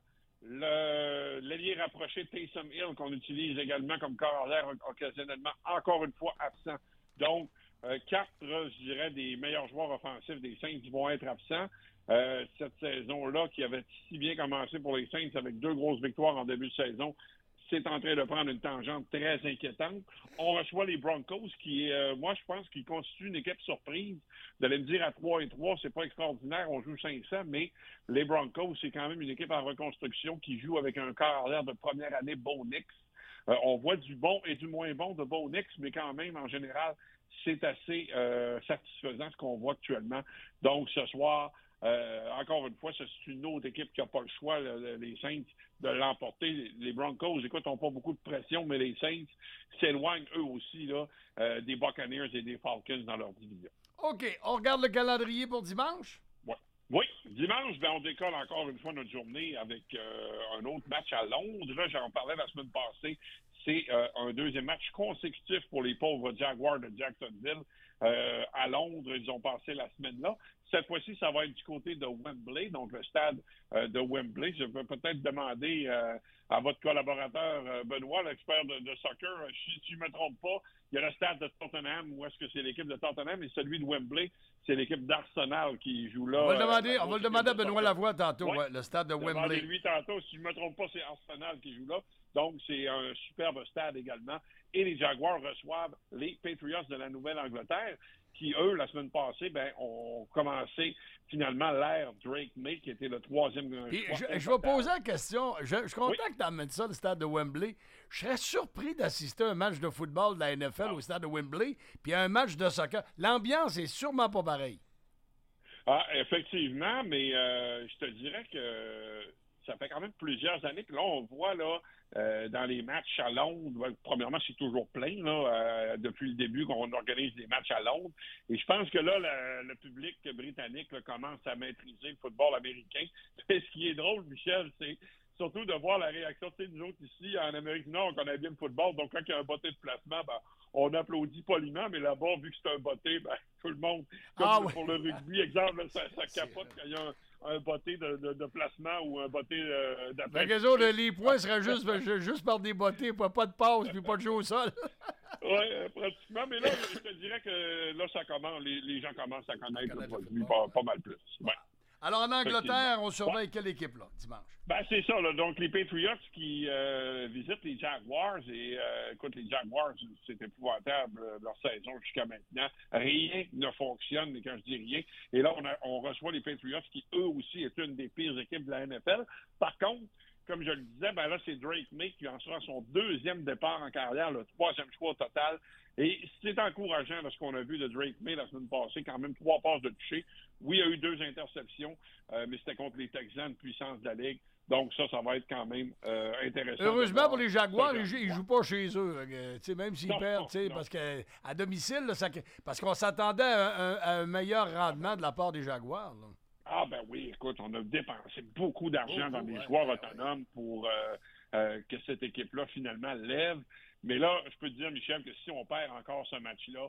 L'ailier rapproché Taysom Hill, qu'on utilise également comme carrière occasionnellement, encore une fois absent. Donc, 4, je dirais, des meilleurs joueurs offensifs des Saints vont être absents. Cette saison-là, qui avait si bien commencé pour les Saints avec 2 grosses victoires en début de saison, c'est en train de prendre une tangente très inquiétante. On reçoit les Broncos qui, moi, je pense qu'ils constituent une équipe surprise. Vous allez me dire à 3-3, c'est pas extraordinaire, on joue 500, mais les Broncos, c'est quand même une équipe en reconstruction qui joue avec un corps arrière de première année, Bo Nix. On voit du bon et du moins bon de Bo Nix, mais quand même, en général, c'est assez satisfaisant ce qu'on voit actuellement. Donc, ce soir, encore une fois, c'est une autre équipe qui n'a pas le choix, les Saints, de l'emporter. Les Broncos, écoute, n'ont pas beaucoup de pression, mais les Saints s'éloignent eux aussi là, des Buccaneers et des Falcons dans leur division. OK. On regarde le calendrier pour dimanche? Oui. Dimanche, on décolle encore une fois notre journée avec un autre match à Londres. Là, j'en parlais la semaine passée. C'est un deuxième match consécutif pour les pauvres Jaguars de Jacksonville. À Londres, ils ont passé la semaine là. Cette fois-ci, ça va être du côté de Wembley, donc le stade de Wembley. Je peux peut-être demander à votre collaborateur Benoît, l'expert de soccer, si je ne me trompe pas, il y a le stade de Tottenham, où est-ce que c'est l'équipe de Tottenham, et celui de Wembley, c'est l'équipe d'Arsenal qui joue là. On va le demander à Benoît Lavoie tantôt, ouais, le stade de Wembley. Demandez-lui tantôt, si je ne me trompe pas, c'est Arsenal qui joue là. Donc, c'est un superbe stade également. Et les Jaguars reçoivent les Patriots de la Nouvelle-Angleterre, qui, eux, la semaine passée, ont commencé finalement l'ère Drake May, qui était le troisième. Je vais poser la question. Je suis content que tu amènes ça, le stade de Wembley. Je serais surpris d'assister à un match de football de la NFL au stade de Wembley, puis à un match de soccer. L'ambiance est sûrement pas pareille. Ah, effectivement, mais je te dirais que ça fait quand même plusieurs années que là, on voit là, dans les matchs à Londres, premièrement, c'est toujours plein là, depuis le début qu'on organise des matchs à Londres. Et je pense que là, le public britannique là, commence à maîtriser le football américain. Et ce qui est drôle, Michel, c'est surtout de voir la réaction. Tu sais, nous autres ici, en Amérique du Nord, on connaît bien le football. Donc, quand il y a un botté de placement, on applaudit poliment. Mais là-bas, vu que c'est un botté, tout le monde, comme pour le rugby, exemple, là, ça capote quand il y a un botté de placement ou un botté d'appel. Les points seraient juste par des bottés, pas de passe puis pas de jeu au sol. Oui, pratiquement. Mais là, je te dirais que là, ça commence. Les gens commencent à connaître le produit pas mal plus. Ouais. Alors, en Angleterre, on surveille quelle équipe, là, dimanche? C'est ça, là. Donc, les Patriots qui visitent les Jaguars. Et, écoute, les Jaguars, c'est épouvantable, leur saison jusqu'à maintenant. Rien ne fonctionne, mais quand je dis rien. Et là, on reçoit les Patriots qui, eux aussi, est une des pires équipes de la NFL. Par contre, comme je le disais, là, c'est Drake May qui en sera son deuxième départ en carrière, le troisième choix au total. Et c'est encourageant, ce qu'on a vu de Drake May la semaine passée, quand même 3 passes de toucher. Oui, il y a eu 2 interceptions, mais c'était contre les Texans de puissance de la Ligue. Donc ça va être quand même intéressant. Heureusement pour les Jaguars, ils ne jouent pas chez eux. Même s'ils perdent, parce qu'à domicile, parce qu'on s'attendait à un meilleur rendement de la part des Jaguars. Là. Ah ben oui, écoute, on a dépensé beaucoup d'argent dans des joueurs autonomes pour que cette équipe-là finalement lève. Mais là, je peux te dire, Michel, que si on perd encore ce match-là,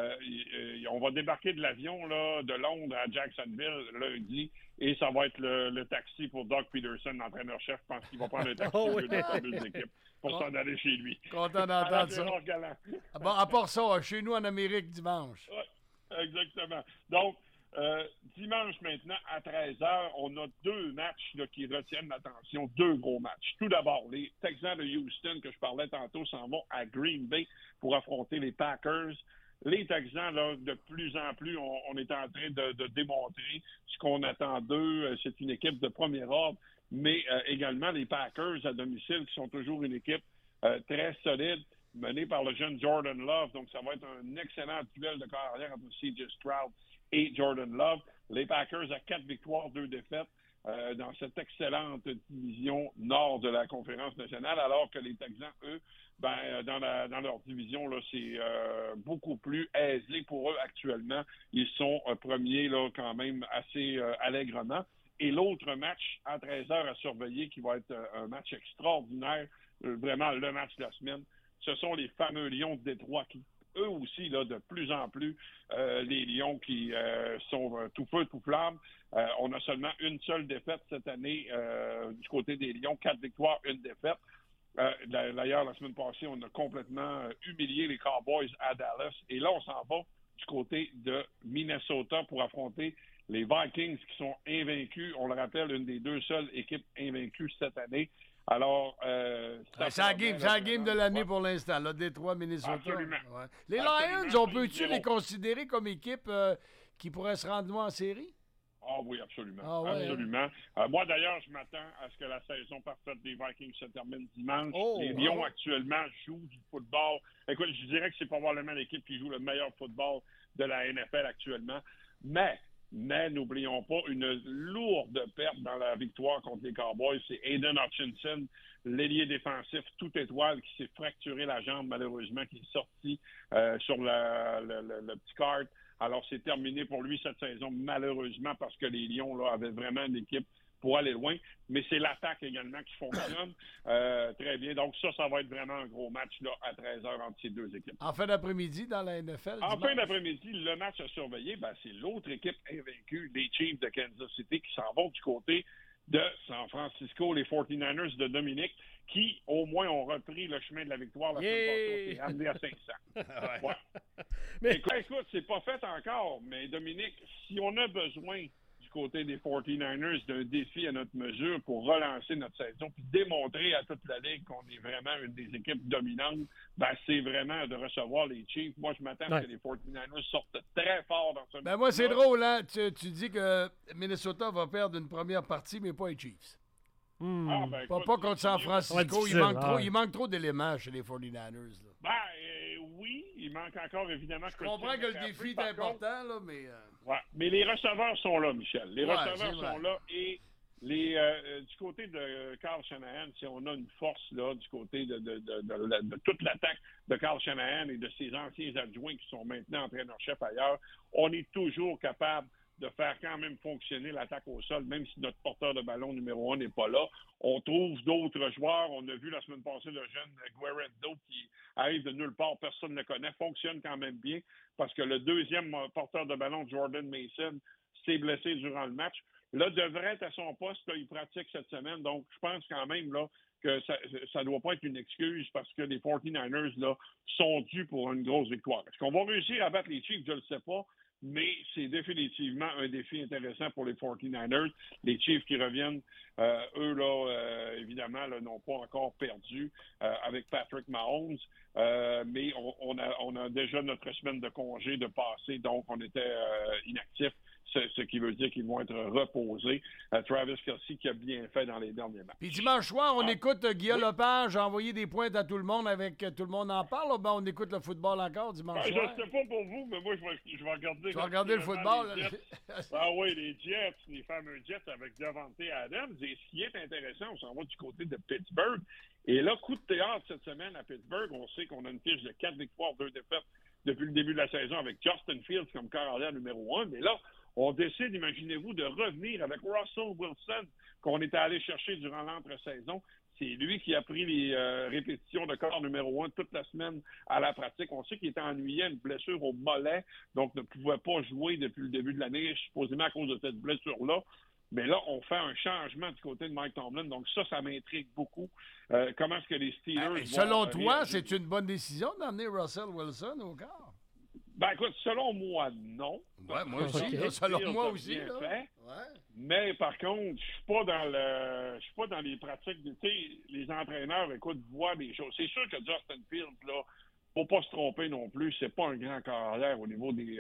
on va débarquer de l'avion là, de Londres à Jacksonville lundi et ça va être le taxi pour Doug Peterson, l'entraîneur-chef. Je pense qu'il va prendre le taxi au lieu de deux équipes pour s'en aller chez lui. Content d'entendre ça. À part ça, chez nous en Amérique dimanche. Oui, exactement. Donc, dimanche maintenant, à 13h, on a 2 matchs là, qui retiennent l'attention, 2 gros matchs. Tout d'abord, les Texans de Houston, que je parlais tantôt, s'en vont à Green Bay pour affronter les Packers. Les Texans, là, de plus en plus, on est en train de démontrer ce qu'on attend d'eux. C'est une équipe de premier ordre, mais également les Packers à domicile, qui sont toujours une équipe très solide, menée par le jeune Jordan Love. Donc, ça va être un excellent duel de carrière entre C.J. Stroud et Jordan Love. Les Packers à 4 victoires, 2 défaites dans cette excellente division nord de la Conférence nationale, alors que les Texans, eux, dans leur division, là, c'est beaucoup plus aisé pour eux actuellement. Ils sont premiers là, quand même assez allègrement. Et l'autre match à 13h à surveiller, qui va être un match extraordinaire, vraiment le match de la semaine, ce sont les fameux Lions de Détroit qui, eux aussi, là, de plus en plus, les Lions qui sont tout feu, tout flamme. On a seulement une seule défaite cette année du côté des Lions, 4 victoires, 1 défaite. D'ailleurs, la semaine passée, on a complètement humilié les Cowboys à Dallas. Et là, on s'en va du côté de Minnesota pour affronter les Vikings qui sont invaincus. On le rappelle, une des 2 seules équipes invaincues cette année. Alors, c'est la game de l'année pour l'instant, là, Détroit, Minnesota. Absolument. Ouais. Les Lions, on peut-tu les considérer comme équipe qui pourrait se rendre loin en série? Ah oui, absolument. Ah ouais, absolument. Moi, d'ailleurs, je m'attends à ce que la saison parfaite des Vikings se termine dimanche. Les Lions, actuellement, jouent du football. Écoute, je dirais que c'est probablement l'équipe qui joue le meilleur football de la NFL actuellement. Mais n'oublions pas une lourde perte dans la victoire contre les Cowboys. C'est Aiden Hutchinson, l'ailier défensif tout étoile, qui s'est fracturé la jambe, malheureusement, qui est sorti sur le petit cart. Alors, c'est terminé pour lui cette saison, malheureusement, parce que les Lions là, avaient vraiment une équipe pour aller loin, mais c'est l'attaque également qui fonctionne très bien. Donc ça va être vraiment un gros match là, à 13h entre ces deux équipes. En fin d'après-midi, dans la NFL, En dimanche. fin d'après-midi, le match à surveiller, c'est l'autre équipe invaincue, les Chiefs de Kansas City, qui s'en vont du côté de San Francisco, les 49ers de Dominique, qui, au moins, ont repris le chemin de la victoire la semaine passée, et amené à 500. Ouais. Mais... Écoute, c'est pas fait encore, mais Dominique, si on a besoin du côté des 49ers d'un défi à notre mesure pour relancer notre saison puis démontrer à toute la Ligue qu'on est vraiment une des équipes dominantes, c'est vraiment de recevoir les Chiefs. Moi, je m'attends à ce que les 49ers sortent très fort dans ce match. Moi, c'est drôle, hein? Tu dis que Minnesota va perdre une première partie, mais pas les Chiefs. Écoute, pas contre San Francisco. Il Il manque trop d'éléments chez les 49ers. Là. Oui, il manque encore évidemment... Je comprends que le défi est important, là, mais... Mais les receveurs sont là, Michel. Les receveurs sont là et du côté de Kyle Shanahan, si on a une force là du côté de toute l'attaque de Kyle Shanahan et de ses anciens adjoints qui sont maintenant entraîneurs-chefs ailleurs, on est toujours capable de faire quand même fonctionner l'attaque au sol, même si notre porteur de ballon numéro 1 n'est pas là. On trouve d'autres joueurs. On a vu la semaine passée le jeune Guerrero qui arrive de nulle part, personne ne le connaît, fonctionne quand même bien parce que le deuxième porteur de ballon, Jordan Mason, s'est blessé durant le match. Là, devrait être à son poste, là, il pratique cette semaine, donc je pense quand même là que ça ne doit pas être une excuse parce que les 49ers là, sont dus pour une grosse victoire. Est-ce qu'on va réussir à battre les Chiefs? Je ne le sais pas. Mais c'est définitivement un défi intéressant pour les 49ers. Les Chiefs qui reviennent, eux, là, évidemment, là, n'ont pas encore perdu avec Patrick Mahomes. Mais on a déjà notre semaine de congé de passé, donc on était inactifs, ce qui veut dire qu'ils vont être reposés. Travis Kelce qui a bien fait dans les derniers matchs. Puis dimanche soir, on écoute Guillaume Lepage envoyer des pointes à tout le monde avec Tout le monde en parle. Là, on écoute le football encore dimanche soir. Je ne sais pas pour vous, mais moi, je vais regarder. Tu vas regarder le football? Oui, les Jets, les fameux Jets avec Davante Adams. Et ce qui est intéressant, on s'en va du côté de Pittsburgh. Et là, coup de théâtre cette semaine à Pittsburgh. On sait qu'on a une fiche de 4 victoires, 2 défaites depuis le début de la saison avec Justin Fields comme carrière numéro 1. Mais là, on décide, imaginez-vous, de revenir avec Russell Wilson qu'on était allé chercher durant l'entre-saison. C'est lui qui a pris les répétitions de corps numéro 1 toute la semaine à la pratique. On sait qu'il était ennuyé à une blessure au mollet, donc ne pouvait pas jouer depuis le début de l'année, supposément à cause de cette blessure-là. Mais là, on fait un changement du côté de Mike Tomlin. Donc ça m'intrigue beaucoup. Comment est-ce que les Steelers selon toi, c'est une bonne décision d'emmener Russell Wilson au corps? Écoute, selon moi, non. Ouais, moi aussi. Là, selon moi aussi. Là. Ouais. Mais par contre, je suis pas dans les pratiques. Tu sais, les entraîneurs, voient des choses. C'est sûr que Justin Fields, là, faut pas se tromper non plus. C'est pas un grand carrière au niveau des.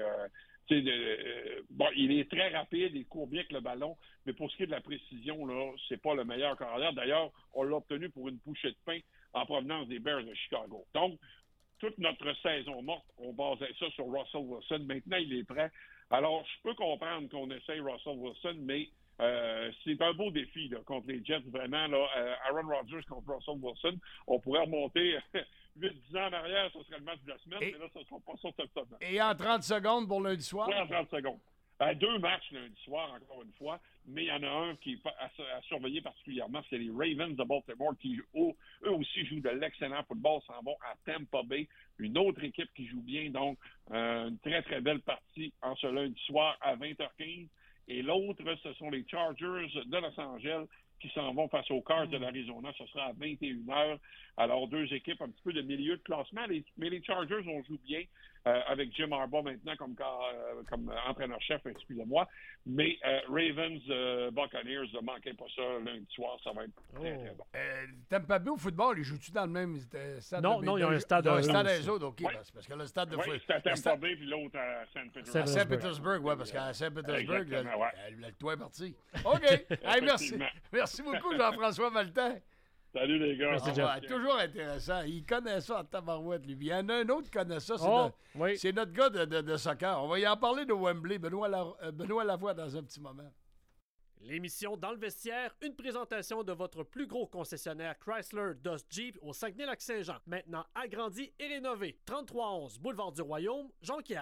Il est très rapide, il court bien avec le ballon, mais pour ce qui est de la précision, là, c'est pas le meilleur carrière. D'ailleurs, on l'a obtenu pour une bouchée de pain en provenance des Bears de Chicago. Donc, toute notre saison morte, on basait ça sur Russell Wilson. Maintenant, il est prêt. Alors, je peux comprendre qu'on essaye Russell Wilson, mais c'est un beau défi là, contre les Jets. Vraiment, là, Aaron Rodgers contre Russell Wilson, on pourrait remonter 8-10 ans en arrière, ce serait le match de la semaine, mais là, ce ne sera pas ça cette semaine. Et en 30 secondes pour lundi soir? Oui, en 30 secondes. 2 matchs lundi soir, encore une fois, mais il y en a un qui est à surveiller particulièrement, c'est les Ravens de Baltimore qui, eux aussi, jouent de l'excellent football, s'en vont à Tampa Bay, une autre équipe qui joue bien, donc une très, très belle partie en ce lundi soir à 20h15. Et l'autre, ce sont les Chargers de Los Angeles qui s'en vont face aux Cards de l'Arizona. Ce sera à 21h. Alors, 2 équipes un petit peu de milieu de classement. Mais les Chargers, on joue bien avec Jim Harbaugh maintenant comme entraîneur-chef, excusez-moi. Mais Ravens, Buccaneers, ne manquez pas ça lundi soir. Ça va être très, très bon. Tampa Bay au football, ils jouent-tu dans le même stade? Non, ils ont un stade à eux autres. OK, parce que le stade de football... Oui, c'est à Tampa Bay, puis l'autre à Saint-Pétersbourg. À Saint-Pétersbourg, oui, parce qu'à Saint-Pétersbourg, le toit est parti. OK. Hey, merci. Merci beaucoup, Jean-François Maltais. Salut les gars. Toujours intéressant. Il connaît ça en tabarouette, lui. Il y en a un autre qui connaît ça. C'est notre gars de soccer. On va y en parler de Wembley. Benoît Lavoie dans un petit moment. L'émission Dans le vestiaire, une présentation de votre plus gros concessionnaire Chrysler Dodge Jeep au Saguenay-Lac-Saint-Jean. Maintenant agrandi et rénové. 3311 Boulevard du Royaume, Jonquière.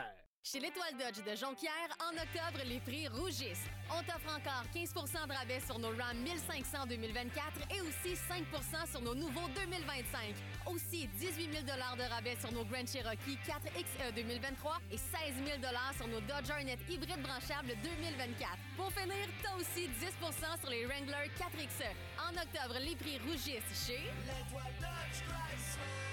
Chez l'Étoile Dodge de Jonquière, en octobre, les prix rougissent. On t'offre encore 15 % de rabais sur nos Ram 1500 2024 et aussi 5 % sur nos nouveaux 2025. Aussi 18 000 $ de rabais sur nos Grand Cherokee 4XE 2023 et 16 000 $ sur nos Dodge Hornet hybride branchable 2024. Pour finir, t'as aussi 10 % sur les Wrangler 4XE. En octobre, les prix rougissent chez l'Étoile Dodge Chrysler.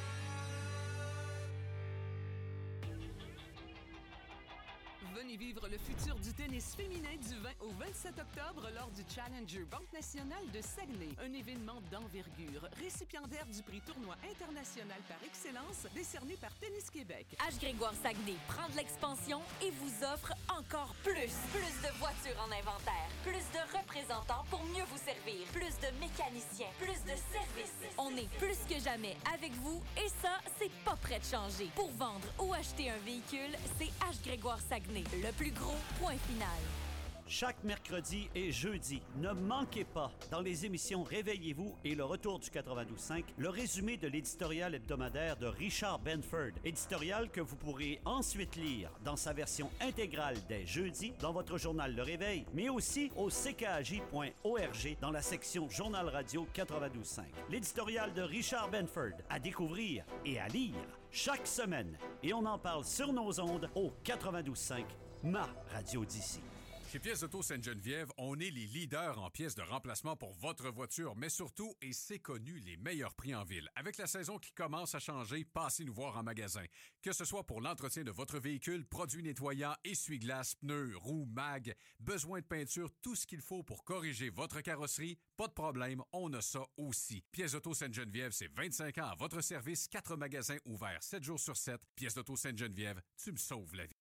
Venez vivre le futur du tennis féminin du 20 au 27 octobre lors du Challenger Banque nationale de Saguenay. Un événement d'envergure, récipiendaire du prix tournoi international par excellence décerné par Tennis Québec. H. Grégoire Saguenay prend de l'expansion et vous offre encore plus. Plus de voitures en inventaire, plus de représentants pour mieux vous servir, plus de mécaniciens, plus de services. On est plus que jamais avec vous et ça, c'est pas prêt de changer. Pour vendre ou acheter un véhicule, c'est H. Grégoire Saguenay. Le plus gros, point final. Chaque mercredi et jeudi, ne manquez pas, dans les émissions Réveillez-vous et Le Retour du 92.5, le résumé de l'éditorial hebdomadaire de Richard Benford. Éditorial que vous pourrez ensuite lire dans sa version intégrale dès jeudi dans votre journal Le Réveil, mais aussi au ckj.org dans la section Journal Radio 92.5. L'éditorial de Richard Benford, à découvrir et à lire chaque semaine. Et on en parle sur nos ondes au 92.5, ma radio d'ici. Chez Pièces Auto Sainte-Geneviève, on est les leaders en pièces de remplacement pour votre voiture, mais surtout, et c'est connu, les meilleurs prix en ville. Avec la saison qui commence à changer, passez nous voir en magasin. Que ce soit pour l'entretien de votre véhicule, produits nettoyants, essuie-glaces, pneus, roues, mag, besoin de peinture, tout ce qu'il faut pour corriger votre carrosserie, pas de problème, on a ça aussi. Pièces Auto Sainte-Geneviève, c'est 25 ans à votre service, 4 magasins ouverts 7 jours sur 7. Pièces d'Auto Sainte-Geneviève, tu me sauves la vie.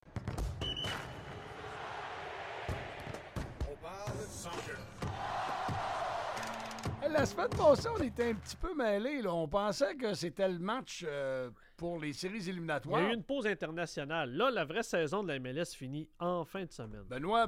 La semaine passée, on était un petit peu mêlés. Là. On pensait que c'était le match pour les séries éliminatoires. Il y a eu une pause internationale. Là, la vraie saison de la MLS finit en fin de semaine.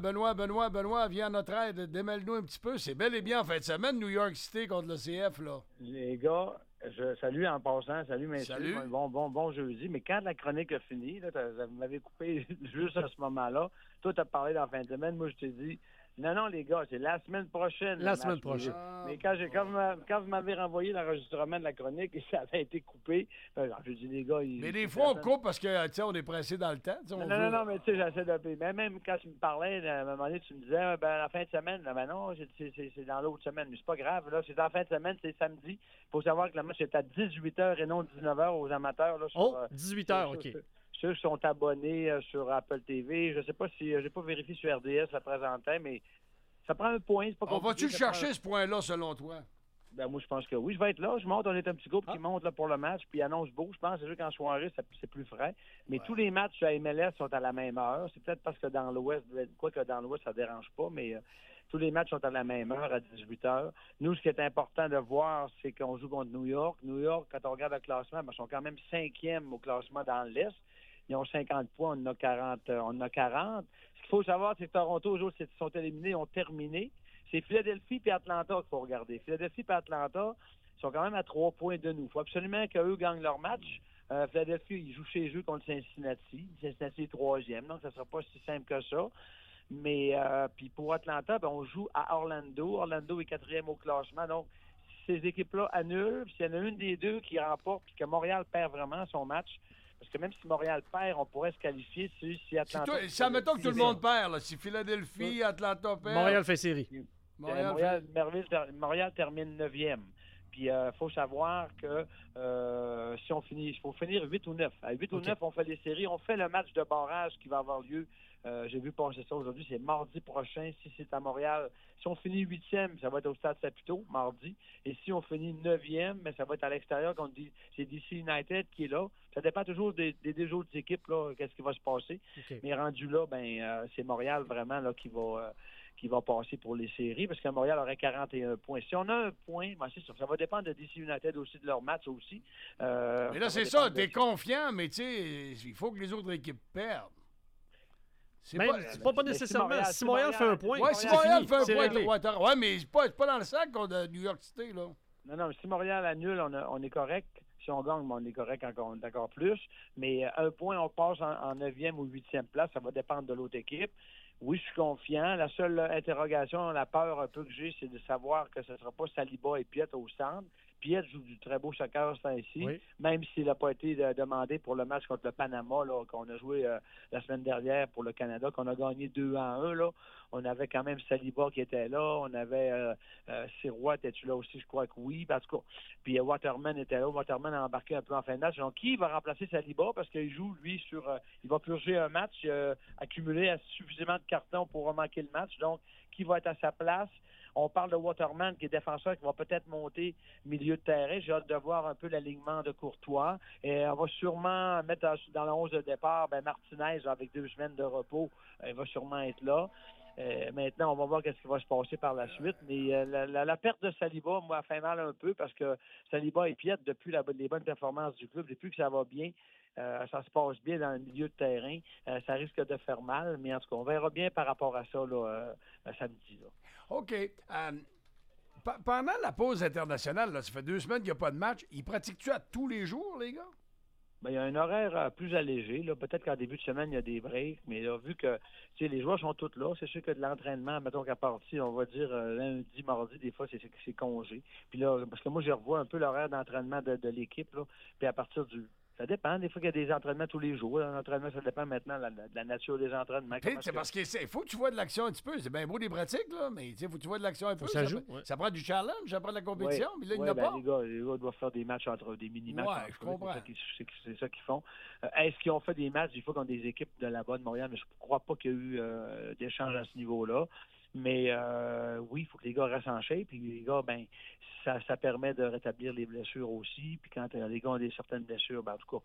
Benoît, viens à notre aide. Démêle-nous un petit peu. C'est bel et bien en fin de semaine, New York City contre le CF. Là. Les gars, salut en passant. Salut, messieurs. Salut. Bon jeudi. Mais quand la chronique a fini, là, vous m'avez coupé juste à ce moment-là. Toi, tu as parlé dans la fin de semaine. Moi, je t'ai dit... Non, les gars, c'est la semaine prochaine. La semaine prochaine. Mais quand vous m'avez renvoyé l'enregistrement de la chronique et ça avait été coupé, je dis, les gars... Mais des fois, on coupe parce que, tu sais, on est pressé dans le temps. Non, mais tu sais, j'essaie de... Mais même quand tu me parlais, à un moment donné, tu me disais, la fin de semaine, non, c'est dans l'autre semaine. Mais c'est pas grave, là, c'est en fin de semaine, c'est samedi. Il faut savoir que le match est à 18h et non 19h aux amateurs. Là, 18h, OK. Ceux qui sont abonnés sur Apple TV, je sais pas si j'ai pas vérifié sur RDS la présentait, mais ça prend un point. C'est pas compliqué. On va-tu chercher ce point-là selon toi? Ben moi je pense que oui, je vais être là. Je monte, on est un petit groupe qui monte là pour le match, puis annonce beau. Je pense c'est sûr qu'en soirée, c'est plus frais. Mais tous les matchs à MLS sont à la même heure. C'est peut-être parce que dans l'Ouest, quoique dans l'Ouest, ça dérange pas, mais tous les matchs sont à la même heure, à 18h. Nous, ce qui est important de voir, c'est qu'on joue contre New York. New York, quand on regarde le classement, ils sont quand même 5e au classement dans l'Est. Ils ont 50 points, on en a 40. Ce qu'il faut savoir, c'est que Toronto, eux autres, sont éliminés, ont terminé. C'est Philadelphie et Atlanta qu'il faut regarder. Philadelphie et Atlanta sont quand même à 3 points de nous. Il faut absolument qu'eux gagnent leur match. Philadelphie, ils jouent chez eux contre Cincinnati. Cincinnati est 3e, donc ça ne sera pas si simple que ça. Mais puis pour Atlanta, on joue à Orlando. Orlando est 4e au classement. Donc, si ces équipes-là annulent, s'il y en a une des deux qui remporte puis que Montréal perd vraiment son match, parce que même si Montréal perd, on pourrait se qualifier si Atlanta... Ça mettons que tout le monde perd. Là. Si Philadelphie, Atlanta perd... Montréal fait série. Montréal termine 9e. Puis il faut savoir que si on finit, il faut finir 8 ou 9. À 8 ou 9, on fait les séries. On fait le match de barrage qui va avoir lieu. J'ai vu passer ça aujourd'hui. C'est mardi prochain. Si c'est à Montréal, si on finit 8e, ça va être au Stade Saputo, mardi. Et si on finit 9e, mais ça va être à l'extérieur contre c'est DC United qui est là. Ça dépend toujours des deux autres équipes, là, qu'est-ce qui va se passer. Okay. Mais rendu là, c'est Montréal vraiment là, qui va passer pour les séries, parce que Montréal aurait 41 points. Si on a un point, c'est sûr, ça va dépendre de DC United aussi, de leur match aussi. Mais là, c'est ça, t'es confiant, mais tu sais, il faut que les autres équipes perdent. C'est pas nécessairement. Si Montréal fait un point, si Montréal fait un point, mais c'est pas dans le sac contre New York City, là. Non, si Montréal annule, on est correct. Si on gagne, on est correct encore plus. Mais un point, on passe en 9e ou 8e place. Ça va dépendre de l'autre équipe. Oui, je suis confiant. La seule interrogation, la peur un peu que j'ai, c'est de savoir que ce ne sera pas Saliba et Piet au centre. Piet joue du très beau soccer ce temps-ci, même s'il n'a pas été demandé pour le match contre le Panama, là, qu'on a joué la semaine dernière pour le Canada, qu'on a gagné 2-1. Là. On avait quand même Saliba qui était là. On avait Sirois, étais-tu là aussi? Je crois que oui. Parce que, puis Waterman était là. Waterman a embarqué un peu en fin de match. Donc, qui va remplacer Saliba? Parce qu'il joue, lui, il va purger un match, accumuler suffisamment de cartons pour manquer le match. Donc, qui va être à sa place? On parle de Waterman, qui est défenseur, qui va peut-être monter milieu de terrain. J'ai hâte de voir un peu l'alignement de Courtois. Et on va sûrement mettre dans le 11 de départ, Martinez, avec 2 semaines de repos, il va sûrement être là. Maintenant, on va voir ce qui va se passer par la suite. Mais la perte de Saliba, moi, fait mal un peu parce que Saliba et Piet, depuis les bonnes performances du club, depuis que ça va bien, ça se passe bien dans le milieu de terrain. Ça risque de faire mal, mais en tout cas, on verra bien par rapport à ça là, samedi. Là. OK. Pendant la pause internationale, là, ça fait 2 semaines qu'il n'y a pas de match. Ils pratiquent-tu à tous les jours, les gars? Il y a un horaire plus allégé. Là. Peut-être qu'en début de semaine, il y a des breaks, mais là, vu que les joueurs sont tous là, c'est sûr que de l'entraînement, mettons qu'à partir, on va dire lundi, mardi, des fois, c'est congé. Puis là, parce que moi, je revois un peu l'horaire d'entraînement de l'équipe, là, puis à partir du... Ça dépend. Des fois, il y a des entraînements tous les jours. L'entraînement, ça dépend maintenant de la nature des entraînements. C'est parce qu'il faut que tu vois de l'action un petit peu. C'est bien beau des pratiques, là, mais il faut que tu vois de l'action un peu. Ça joue. Ça prend du challenge, ça prend de la compétition, mais là, il n'y en a pas. Les gars doivent faire des matchs entre des mini-matchs. Oui, je comprends. C'est ça qu'ils font. Est-ce qu'ils ont fait des matchs, des fois, contre des équipes de là-bas, de Montréal, mais je ne crois pas qu'il y a eu d'échanges à ce niveau-là. Mais oui, il faut que les gars restent en shape. Puis les gars, ça permet de rétablir les blessures aussi. Puis quand les gars ont certaines blessures, en tout cas,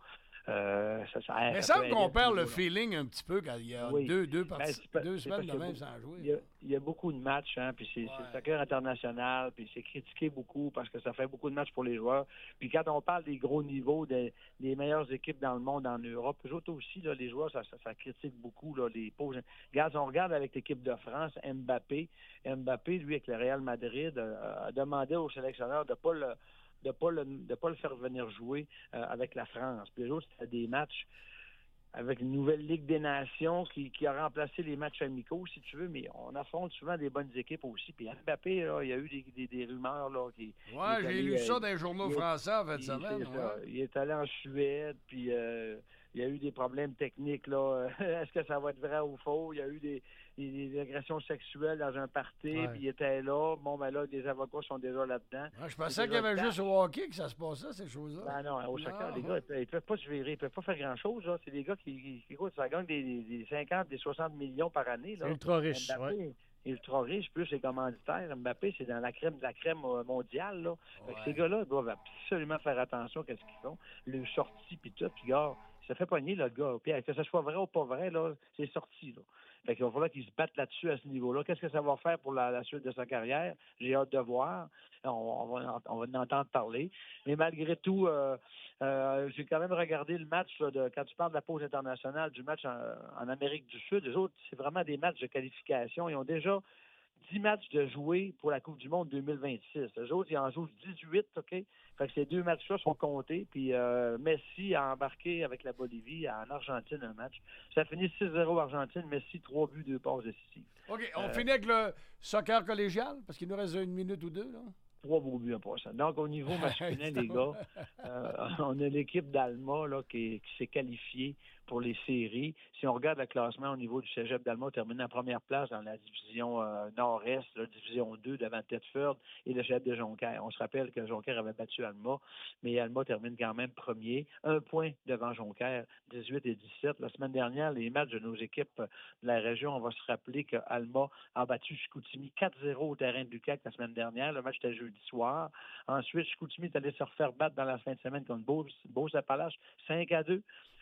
ça mais semble qu'on perd le feeling un petit peu quand il y a deux semaines de même sans jouer. Il y a beaucoup de matchs, hein, puis c'est le soccer international, puis c'est critiqué beaucoup parce que ça fait beaucoup de matchs pour les joueurs. Puis quand on parle des gros niveaux, des meilleures équipes dans le monde, en Europe, eux autres aussi, là, les joueurs, ça critique beaucoup là, les pauses. Regarde, on regarde avec l'équipe de France, Mbappé, lui, avec le Real Madrid, a demandé au sélectionneur de pas le faire venir jouer avec la France. Puis les autres, c'était des matchs avec une nouvelle Ligue des Nations qui a remplacé les matchs amicaux, si tu veux, mais on affronte souvent des bonnes équipes aussi. Puis Mbappé, là, il y a eu des rumeurs. Là, j'ai lu ça dans les journaux français en fin de semaine. Il est allé en Suède, puis il y a eu des problèmes techniques. Là. Est-ce que ça va être vrai ou faux? Il y a eu des agressions sexuelles dans un party, puis il était là. Bon, là, des avocats sont déjà là-dedans. Je pensais qu'il y avait juste au hockey que ça se passait, ces choses-là. Non, au soccer, les gars, ils ne peuvent pas se virer, ils ne peuvent pas faire grand-chose. Là. C'est des gars qui ça gagne des 50, des 60 millions par année. Là. C'est ultra riche, ultra riche, plus les commanditaires. Mbappé, c'est dans la crème de la crème mondiale. Là. Ces gars-là doivent absolument faire attention à ce qu'ils font. Le sorti, puis tout, puis gars, ça fait pogner, là, le gars. Puis, que ce soit vrai ou pas vrai, là, c'est sorti. Là. Fait qu'il va falloir qu'ils se battent là-dessus à ce niveau-là. Qu'est-ce que ça va faire pour la suite de sa carrière? J'ai hâte de voir. On va en entendre parler. Mais malgré tout, j'ai quand même regardé le match là, quand tu parles de la pause internationale, du match en Amérique du Sud. Les autres, c'est vraiment des matchs de qualification. Ils ont déjà 10 matchs de jouer pour la Coupe du Monde 2026. Les autres, ils en jouent 18, OK? Fait que ces 2 matchs-là sont comptés. Puis Messi a embarqué avec la Bolivie en Argentine un match. Ça finit 6-0 Argentine. Messi, 3 buts, 2 passes décisives. OK, on finit avec le soccer collégial, parce qu'il nous reste 1 minute ou 2, là. 3 beaux buts en passant. Donc, au niveau masculin, les gars, on a l'équipe d'Alma là, qui s'est qualifiée pour les séries. Si on regarde le classement au niveau du cégep d'Alma, on termine en première place dans la division nord-est, la division 2 devant Thetford et le cégep de Jonquière. On se rappelle que Jonquière avait battu Alma, mais Alma termine quand même premier. 1 point devant Jonquière, 18 et 17. La semaine dernière, les matchs de nos équipes de la région, on va se rappeler que Alma a battu Chicoutimi 4-0 au terrain de Lucac la semaine dernière. Le match était jeudi soir. Ensuite, Chicoutimi est allé se refaire battre dans la fin de semaine contre Beauce-Appalaches 5-2.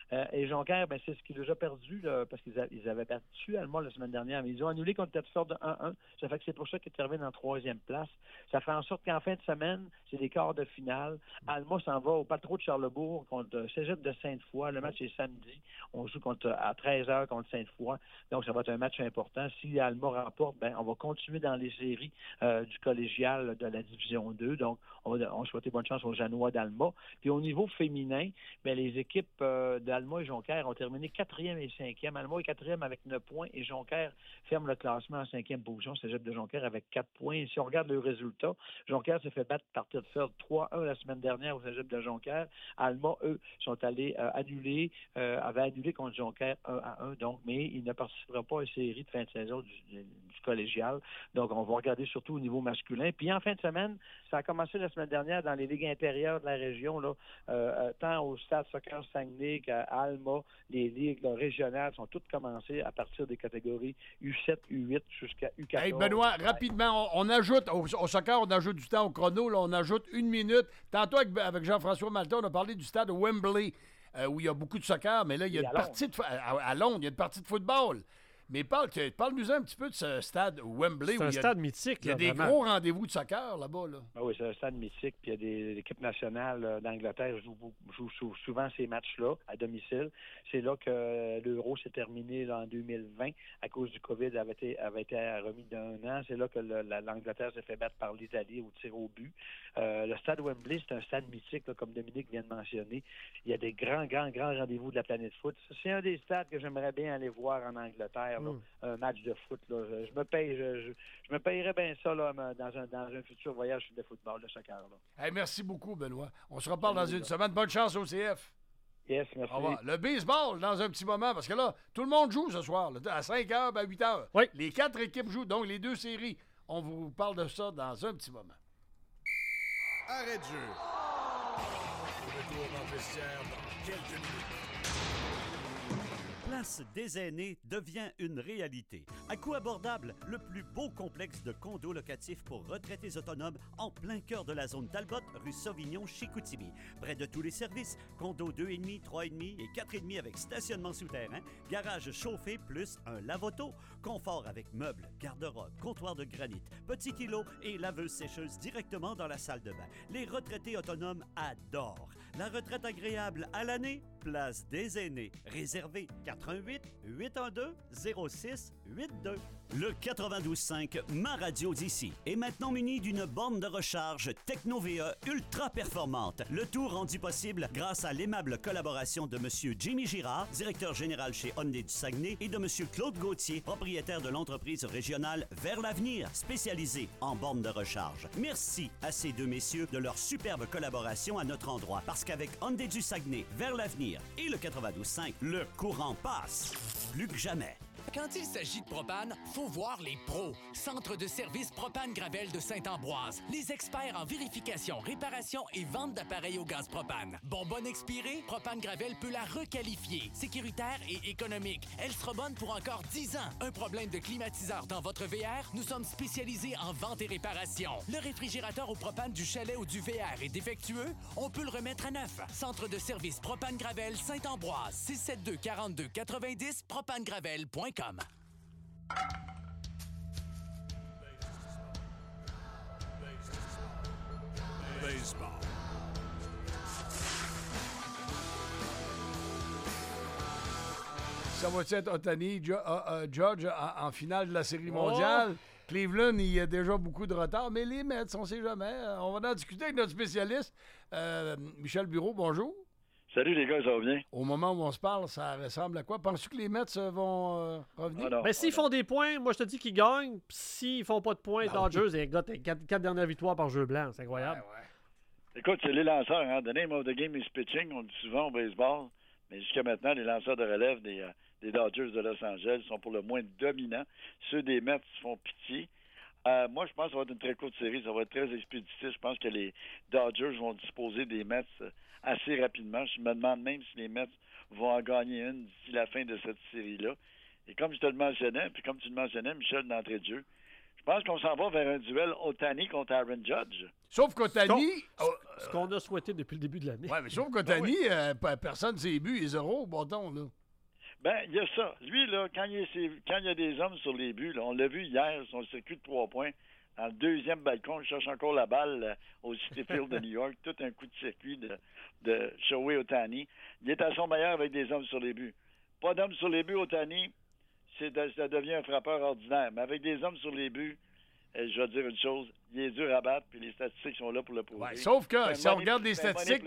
Et Jonquière, ben, c'est ce qu'ils ont déjà perdu, là, parce qu'ils avaient battu Alma la semaine dernière, mais ils ont annulé contre Thetford de 1-1. Ça fait que c'est pour ça qu'ils terminent en 3e place. Ça fait en sorte qu'en fin de semaine, c'est des quarts de finale. Alma s'en va au Patro de Charlebourg contre Cégep de Sainte-Foy. Le match est samedi. On joue à 13h contre Sainte-Foy. Donc, ça va être un match important. Si Alma remporte, ben, on va continuer dans les séries du collégial de la Division 2. Donc, on va souhaiter bonne chance aux Janois d'Alma. Puis au niveau féminin, ben, les équipes d'Alma et Jonquière ont terminé 4e et 5e. Alma est 4e avec 9 points et Jonquière ferme le classement en 5e position. Cégep de Jonquière avec 4 points. Et si on regarde le résultat, Jonquière s'est fait battre par Thetford 3-1 la semaine dernière au Cégep de Jonquière. Alma, eux, sont allés avaient annulé contre Jonquière 1-1. Donc, mais ils ne participeront pas à une série de fin de saison du collégial. Donc, on va regarder surtout au niveau masculin. Puis en fin de semaine, ça a commencé la semaine dernière dans les ligues intérieures de la région, là, tant au Stade Soccer Saguenay qu'à Alma, les ligues là, régionales sont toutes commencées à partir des catégories U7, U8 jusqu'à U14. Hey Benoît, rapidement, on ajoute, au soccer, on ajoute du temps au chrono, là, on ajoute 1 minute. Tantôt, avec Jean-François Malton, on a parlé du stade Wembley, où il y a beaucoup de soccer, mais là, il y a une partie à Londres, il y a une partie de football. Mais parle-nous un petit peu de ce stade Wembley. C'est un stade mythique. Il y a des gros rendez-vous de soccer là-bas. Là. Ah oui, c'est un stade mythique. Puis il y a l'équipe nationale d'Angleterre joue souvent ces matchs-là à domicile. C'est là que l'Euro s'est terminé là, en 2020 à cause du COVID avait été remis d'un an. C'est là que l'Angleterre s'est fait battre par l'Italie au tir au but. Le stade Wembley, c'est un stade mythique, là, comme Dominique vient de mentionner. Il y a des grands rendez-vous de la planète foot. C'est un des stades que j'aimerais bien aller voir en Angleterre. Là, un match de foot. Là. Je me payerais bien ça là, dans un futur voyage de football, de soccer. Là. Hey, merci beaucoup, Benoît. On se reparle dans une semaine. Bonne chance au CF. Yes, merci. Au revoir. Le baseball, dans un petit moment, parce que là, tout le monde joue ce soir, là, à 5h, à 8h. Oui. Les 4 équipes jouent, donc les 2 séries. On vous parle de ça dans un petit moment. Arrêt de jeu. Retour dans le vestiaire dans quelques minutes. Place des aînés devient une réalité. À coût abordable, le plus beau complexe de condos locatifs pour retraités autonomes en plein cœur de la zone Talbot, rue Sauvignon, Chicoutimi. Près de tous les services, condos 2,5, 3,5 et 4,5 avec stationnement souterrain, garage chauffé plus un lave-auto, confort avec meubles, garde-robe, comptoir de granit, petit îlot et laveuse sécheuse directement dans la salle de bain. Les retraités autonomes adorent. La retraite agréable à l'année, place des aînés. Réservé 88 812 06 82. Le 92.5, ma radio d'ici, est maintenant muni d'une borne de recharge Techno-VE ultra performante. Le tout rendu possible grâce à l'aimable collaboration de M. Jimmy Girard, directeur général chez Hyundai du Saguenay, et de M. Claude Gauthier, propriétaire de l'entreprise régionale Vers l'avenir, spécialisée en bornes de recharge. Merci à ces deux messieurs de leur superbe collaboration à notre endroit, parce qu'avec Hyundai du Saguenay, Vers l'avenir et le 92.5, le courant passe plus que jamais. Quand il s'agit de propane, faut voir les pros. Centre de service Propane Gravel de Saint-Ambroise. Les experts en vérification, réparation et vente d'appareils au gaz propane. Bonbonne expirée, Propane Gravel peut la requalifier. Sécuritaire et économique. Elle sera bonne pour encore 10 ans. Un problème de climatiseur dans votre VR? Nous sommes spécialisés en vente et réparation. Le réfrigérateur au propane du chalet ou du VR est défectueux? On peut le remettre à neuf. Centre de service Propane Gravel Saint-Ambroise. 672 42 90 propanegravel.com. Baseball. Ça va être Ohtani, Judge en finale de la Série mondiale? Cleveland, il y a déjà beaucoup de retard, mais les Mets, on ne sait jamais. On va en discuter avec notre spécialiste. Michel Bureau, bonjour. Salut les gars, ça va bien? Au moment où on se parle, ça ressemble à quoi? Penses-tu que les Mets vont revenir? Ben, s'ils font des points, moi je te dis qu'ils gagnent. S'ils font pas de points, Dodgers, et gars, 4 dernières victoires par jeu blanc, c'est incroyable. Écoute, c'est les lanceurs, hein? The name of the game is pitching, on le dit souvent au baseball. Mais jusqu'à maintenant, les lanceurs de relève des Dodgers de Los Angeles sont pour le moins dominants. Ceux des Mets font pitié. Moi, je pense que ça va être une très courte série. Ça va être très expéditif. Je pense que les Dodgers vont disposer des Mets assez rapidement. Je me demande même si les Mets vont en gagner une d'ici la fin de cette série-là. Et comme je te le mentionnais, puis comme tu le mentionnais, Michel, d'entrée de jeu, je pense qu'on s'en va vers un duel Ohtani contre Aaron Judge. Sauf qu'Ohtani, Ce qu'on a souhaité depuis le début de l'année. Oui, mais sauf qu'Otani, personne ne s'est bu, il est 0 au bâton, là. Ben, il y a ça. Lui, là, quand il y a des hommes sur les buts, là, on l'a vu hier, son circuit de 3 points, dans le deuxième balcon, il cherche encore la balle au Citi Field de New York, tout un coup de circuit de Shohei Ohtani. Il est à son meilleur avec des hommes sur les buts. Pas d'hommes sur les buts, Ohtani, ça devient un frappeur ordinaire. Mais avec des hommes sur les buts, je vais dire une chose, il est dur à battre, puis les statistiques sont là pour le prouver. Ouais, sauf que si on regarde les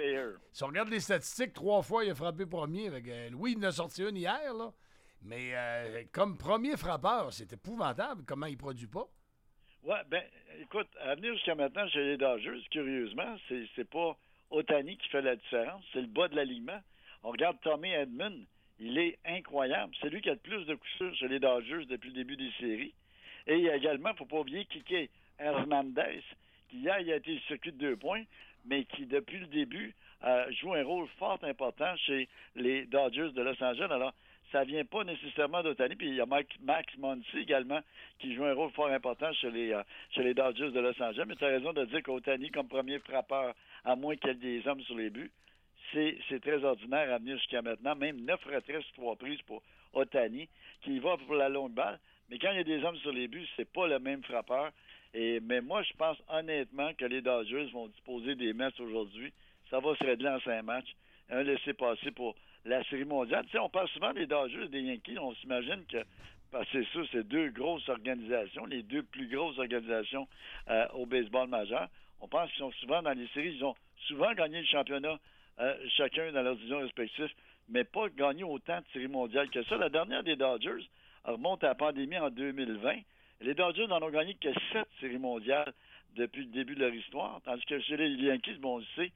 statistiques, 3 fois il a frappé premier. Oui, il en a sorti une hier, là. Mais comme premier frappeur, c'est épouvantable comment il produit pas. Ouais, ben, écoute, à venir jusqu'à maintenant chez les Dodgers, curieusement, c'est pas Ohtani qui fait la différence, c'est le bas de l'alignement. On regarde Tommy Edman, il est incroyable. C'est lui qui a le plus de coups sûrs chez les Dodgers depuis le début des séries. Et il y a également, il ne faut pas oublier, Kike Hernandez, qui hier, il a été le circuit de 2 points, mais qui, depuis le début, joue un rôle fort important chez les Dodgers de Los Angeles. Alors, ça ne vient pas nécessairement d'Ohtani. Puis il y a Max Muncy également, qui joue un rôle fort important chez les Dodgers de Los Angeles. Mais tu as raison de dire qu'Ohtani, comme premier frappeur, à moins qu'il y ait des hommes sur les buts, c'est très ordinaire à venir jusqu'à maintenant. Même 9 retraits sur 3 prises pour Ohtani, qui va pour la longue balle. Mais quand il y a des hommes sur les buts, c'est pas le même frappeur. Mais moi, je pense honnêtement que les Dodgers vont disposer des matchs aujourd'hui. Ça va se régler en 5 matchs. Un laissez-passer pour la Série mondiale. Tu sais, on parle souvent des Dodgers et des Yankees. On s'imagine que, parce que c'est sûr, c'est 2 grosses organisations, les 2 plus grosses organisations au baseball majeur. On pense qu'ils sont souvent dans les séries. Ils ont souvent gagné le championnat, chacun dans leur division respective, mais pas gagné autant de séries mondiales que ça. La dernière des Dodgers remonte à la pandémie en 2020. Les Dodgers n'en ont gagné que 7 séries mondiales depuis le début de leur histoire, tandis que chez les Yankees, bon, on le sait,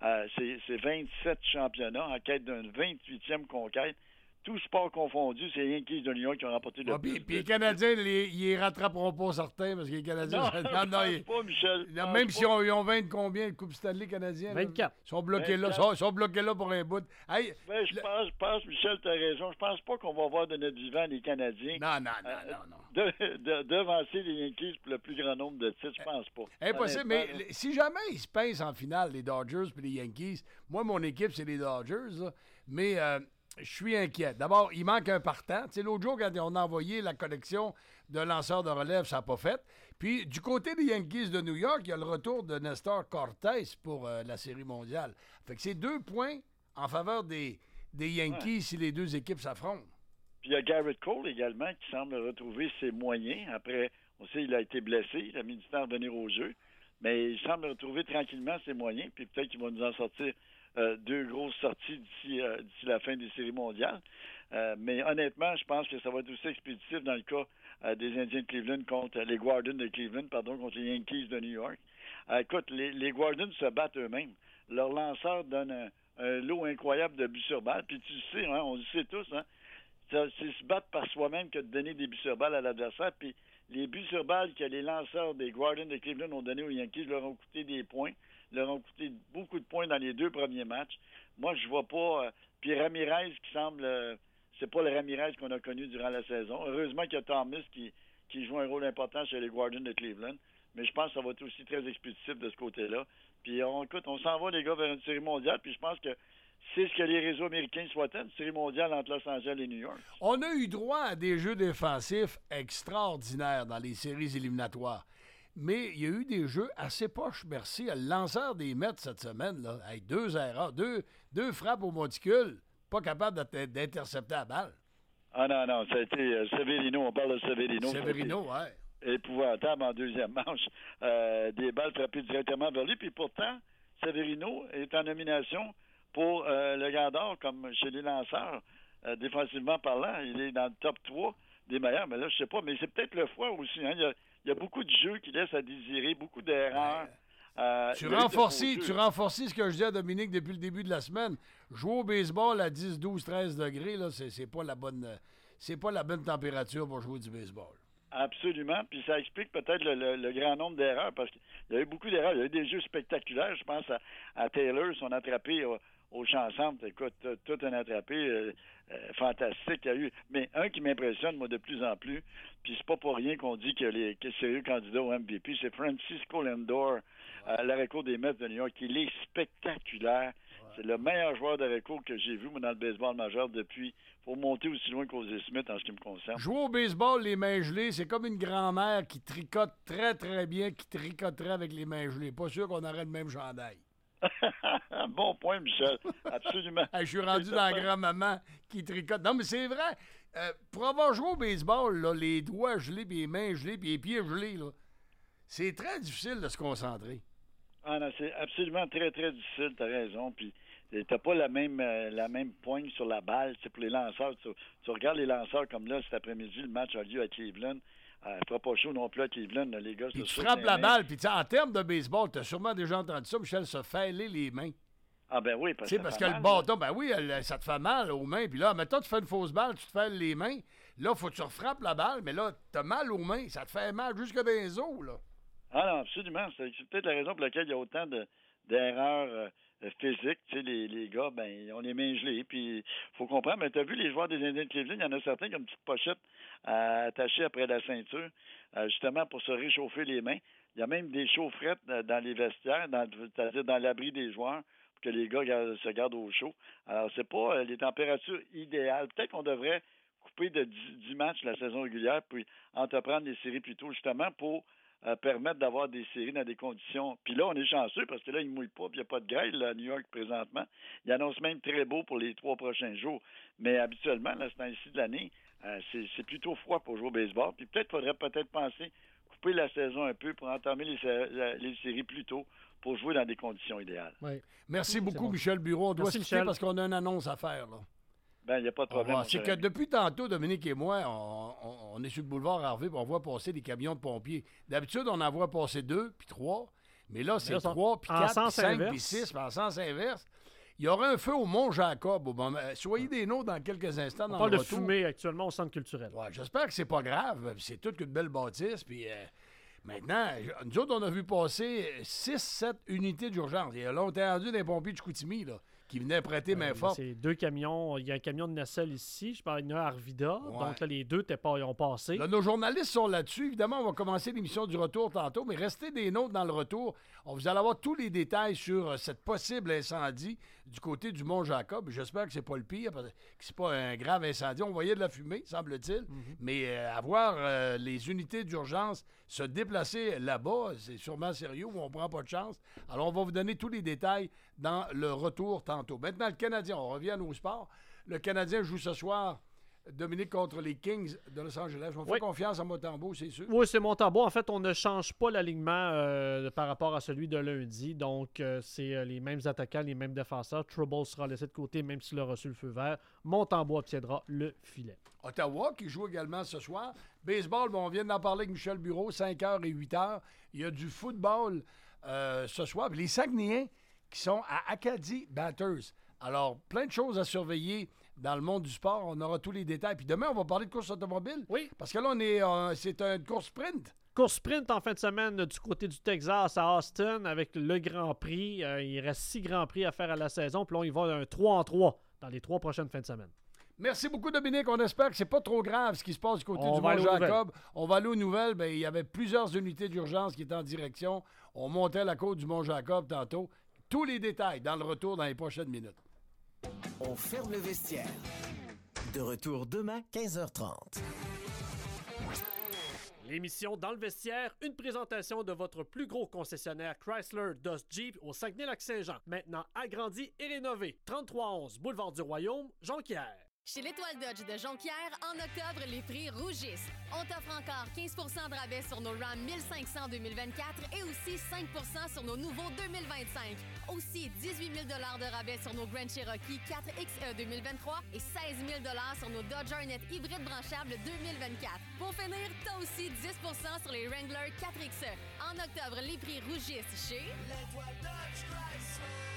c'est 27 championnats en quête d'une 28e conquête. Tout sport confondu, c'est les Yankees de New York qui ont remporté le plus. Puis les Canadiens, ils les rattraperont pas certains, parce que les Canadiens... Non, pas, Michel. Même s'ils ont 20 combien de Coupes Stanley canadiens? 24. Ils sont bloqués 24. Là. Ils sont bloqués là pour un bout. Hey, je pense, Michel, tu as raison. Je pense pas qu'on va voir de notre vivant les Canadiens. Non. Devancer les Yankees pour le plus grand nombre de titres, je pense pas. Impossible, mais si jamais ils se pincent en finale, les Dodgers puis les Yankees, moi, mon équipe, c'est les Dodgers, là, mais... je suis inquiet. D'abord, il manque un partant. Tu sais, l'autre jour, quand on a envoyé la collection de lanceurs de relève, ça n'a pas fait. Puis, du côté des Yankees de New York, il y a le retour de Nestor Cortés pour la Série mondiale. Fait que c'est 2 points en faveur des Yankees si les 2 équipes s'affrontent. Puis, il y a Garrett Cole également qui semble retrouver ses moyens. Après, on sait qu'il a été blessé. Il a mis du temps à revenir au jeu. Mais il semble retrouver tranquillement ses moyens. Puis, peut-être qu'il va nous en sortir 2 grosses sorties d'ici la fin des séries mondiales. Mais honnêtement, je pense que ça va être aussi expéditif dans le cas des Indiens de Cleveland contre les Guardians de Cleveland, contre les Yankees de New York. Écoute, les Guardians se battent eux-mêmes. Leur lanceur donne un lot incroyable de buts sur balle. Puis tu le sais, on le sait tous, c'est se battre par soi-même que de donner des buts sur balle à l'adversaire. Puis les buts sur balle que les lanceurs des Guardians de Cleveland ont donnés aux Yankees leur ont coûté des points. Leur ont coûté beaucoup de points dans les 2 premiers matchs. Moi, je vois pas... puis Ramirez qui semble... c'est pas le Ramirez qu'on a connu durant la saison. Heureusement qu'il y a Thomas qui joue un rôle important chez les Guardians de Cleveland. Mais je pense que ça va être aussi très expéditif de ce côté-là. Puis on s'en va, les gars, vers une série mondiale. Puis je pense que c'est ce que les réseaux américains souhaitaient, une série mondiale entre Los Angeles et New York. On a eu droit à des jeux défensifs extraordinaires dans les séries éliminatoires. Mais il y a eu des jeux assez poches, merci. Le lanceur des Mets cette semaine, là, avec 2 erreurs, 2 frappes au monticule, pas capable d'intercepter la balle. Ah non, ça a été Severino, on parle de Severino. Severino, ouais. Épouvantable en deuxième manche. Des balles frappées directement vers lui, puis pourtant, Severino est en nomination pour le Gant d'Or, comme chez les lanceurs, défensivement parlant. Il est dans le top 3 des meilleurs, mais là, je sais pas, mais c'est peut-être le foie aussi, Il y a beaucoup de jeux qui laissent à désirer, beaucoup d'erreurs. Tu renforces ce que je dis à Dominique depuis le début de la semaine. Jouer au baseball à 10, 12, 13 degrés, là, c'est pas la bonne température pour jouer du baseball. Absolument. Puis ça explique peut-être le grand nombre d'erreurs, parce qu'il y a eu beaucoup d'erreurs. Il y a eu des jeux spectaculaires. Je pense à Taylor, son attrapé au champ-centre. Écoute, tout un attrapé fantastique qu'il y a eu. Mais un qui m'impressionne, moi, de plus en plus, puis c'est pas pour rien qu'on dit que c'est sérieux candidat au MVP, c'est Francisco Lindor l'arrêt-court des Mets de New York. Il est spectaculaire. C'est le meilleur joueur d'arrêt-court que j'ai vu, moi, dans le baseball majeur depuis. Faut monter aussi loin qu'Ozzie Smith en ce qui me concerne. Jouer au baseball, les mains gelées, c'est comme une grand-mère qui tricote très, très bien, qui tricoterait avec les mains gelées. Pas sûr qu'on aurait le même chandail. Bon point, Michel. Absolument. Je suis rendu dans la grand-maman qui tricote. Non, mais c'est vrai. Pour avoir joué au baseball, là, les doigts gelés, puis les mains gelées, puis les pieds gelés, là, c'est très difficile de se concentrer. Ah non, c'est absolument très, très difficile, t'as raison. Puis t'as pas la même poigne sur la balle. C'est pour les lanceurs. Tu regardes les lanceurs comme là, cet après-midi, le match a lieu à Cleveland. Il fera pas chaud non plus à Cleveland, les gars. Puis tu frappes la balle, puis en termes de baseball, tu as sûrement déjà entendu ça, Michel, se fêler les mains. Ah ben oui, parce que le bâton, ben oui, ça te fait mal aux mains. Puis là, mettons, tu fais une fausse balle, tu te fêles les mains. Là, faut que tu refrappes la balle, mais là, t'as mal aux mains. Ça te fait mal jusque dans les os, là. Ah non, absolument. C'est peut-être la raison pour laquelle il y a autant d'erreurs physiques. Tu sais, les gars, ben, ils ont les mains gelées. Puis, il faut comprendre. Mais tu as vu les joueurs des Indiens de Cleveland, il y en a certains qui ont une petite pochette attachée après la ceinture, justement pour se réchauffer les mains. Il y a même des chaufferettes dans les vestiaires, c'est-à-dire dans l'abri des joueurs, pour que les gars se gardent au chaud. Alors, c'est pas les températures idéales. Peut-être qu'on devrait couper de 10 matchs la saison régulière, puis entreprendre les séries plus tôt, justement, pour permettre d'avoir des séries dans des conditions. Puis là, on est chanceux parce que là, il ne mouille pas, puis il n'y a pas de grêle là, à New York présentement. Il annonce même très beau pour les 3 prochains jours. Mais habituellement, là, ce temps-ci de l'année, c'est plutôt froid pour jouer au baseball. Puis faudrait penser couper la saison un peu pour entamer les séries plus tôt pour jouer dans des conditions idéales. Oui. Merci beaucoup, Michel Bureau. On doit se quitter parce qu'on a une annonce à faire, là. Ben, il n'y a pas de problème. C'est que depuis tantôt, Dominique et moi, on est sur le boulevard Harvey, puis on voit passer des camions de pompiers. D'habitude, on en voit passer 2 puis 3, mais là, c'est 3 puis 4 puis 5 puis 6, en sens inverse. Il y aura un feu au Mont-Jacob au moment. Soyez des nôtres dans quelques instants. On parle de fumée actuellement au centre culturel. Ouais, j'espère que c'est pas grave. C'est toute une belle bâtisse. Puis maintenant, nous autres, on a vu passer 6-7 unités d'urgence. Il y a longtemps rendu des pompiers de Chicoutimi, là, qui venaient prêter main forte. C'est 2 camions. Il y a un camion de nacelle ici. Je parle d'un à Arvida. Ouais. Donc là, les 2 ils ont passé. Là, nos journalistes sont là-dessus. Évidemment, on va commencer l'émission du retour tantôt, mais restez des nôtres dans le retour. Vous allez avoir tous les détails sur cette possible incendie du côté du Mont-Jacob. J'espère que c'est pas le pire, que c'est pas un grave incendie. On voyait de la fumée, semble-t-il. Mais avoir les unités d'urgence se déplacer là-bas, c'est sûrement sérieux ou on prend pas de chance. Alors, on va vous donner tous les détails dans le retour tantôt. Maintenant, le Canadien, on revient à nos sports. Le Canadien joue ce soir, Dominique, contre les Kings de Los Angeles. On fait confiance à Montembeault, c'est sûr. Oui, c'est Montembeault. En fait, on ne change pas l'alignement par rapport à celui de lundi. Donc, c'est les mêmes attaquants, les mêmes défenseurs. Trouble sera laissé de côté, même s'il a reçu le feu vert. Montembeault obtiendra le filet. Ottawa, qui joue également ce soir. Baseball, on vient d'en parler avec Michel Bureau, 5h et 8h. Il y a du football ce soir. Puis les Saguenayens qui sont à Acadie Batters. Alors, plein de choses à surveiller dans le monde du sport. On aura tous les détails. Puis demain, on va parler de course automobile. Oui. Parce que là, c'est une course sprint. Course sprint en fin de semaine du côté du Texas à Austin avec le Grand Prix. Il reste 6 Grands Prix à faire à la saison. Puis là, il va un 3-en-3 dans les 3 prochaines fins de semaine. Merci beaucoup, Dominique. On espère que c'est pas trop grave ce qui se passe du côté du Mont-Jacob. On va aller aux nouvelles. Bien, il y avait plusieurs unités d'urgence qui étaient en direction. On montait la côte du Mont-Jacob tantôt. Tous les détails dans le retour dans les prochaines minutes. On ferme le vestiaire. De retour demain, 15h30. L'émission Dans le vestiaire, une présentation de votre plus gros concessionnaire Chrysler Dodge Jeep au Saguenay-Lac-Saint-Jean. Maintenant agrandi et rénové. 3311 Boulevard du Royaume, Jonquière. Chez l'Étoile Dodge de Jonquière, en octobre, les prix rougissent. On t'offre encore 15 % de rabais sur nos Ram 1500 2024 et aussi 5 % sur nos nouveaux 2025. Aussi 18 000 $ de rabais sur nos Grand Cherokee 4XE 2023 et 16 000 $ sur nos Dodge Hornet hybride branchable 2024. Pour finir, t'as aussi 10 % sur les Wrangler 4XE. En octobre, les prix rougissent chez l'Étoile Dodge Chrysler.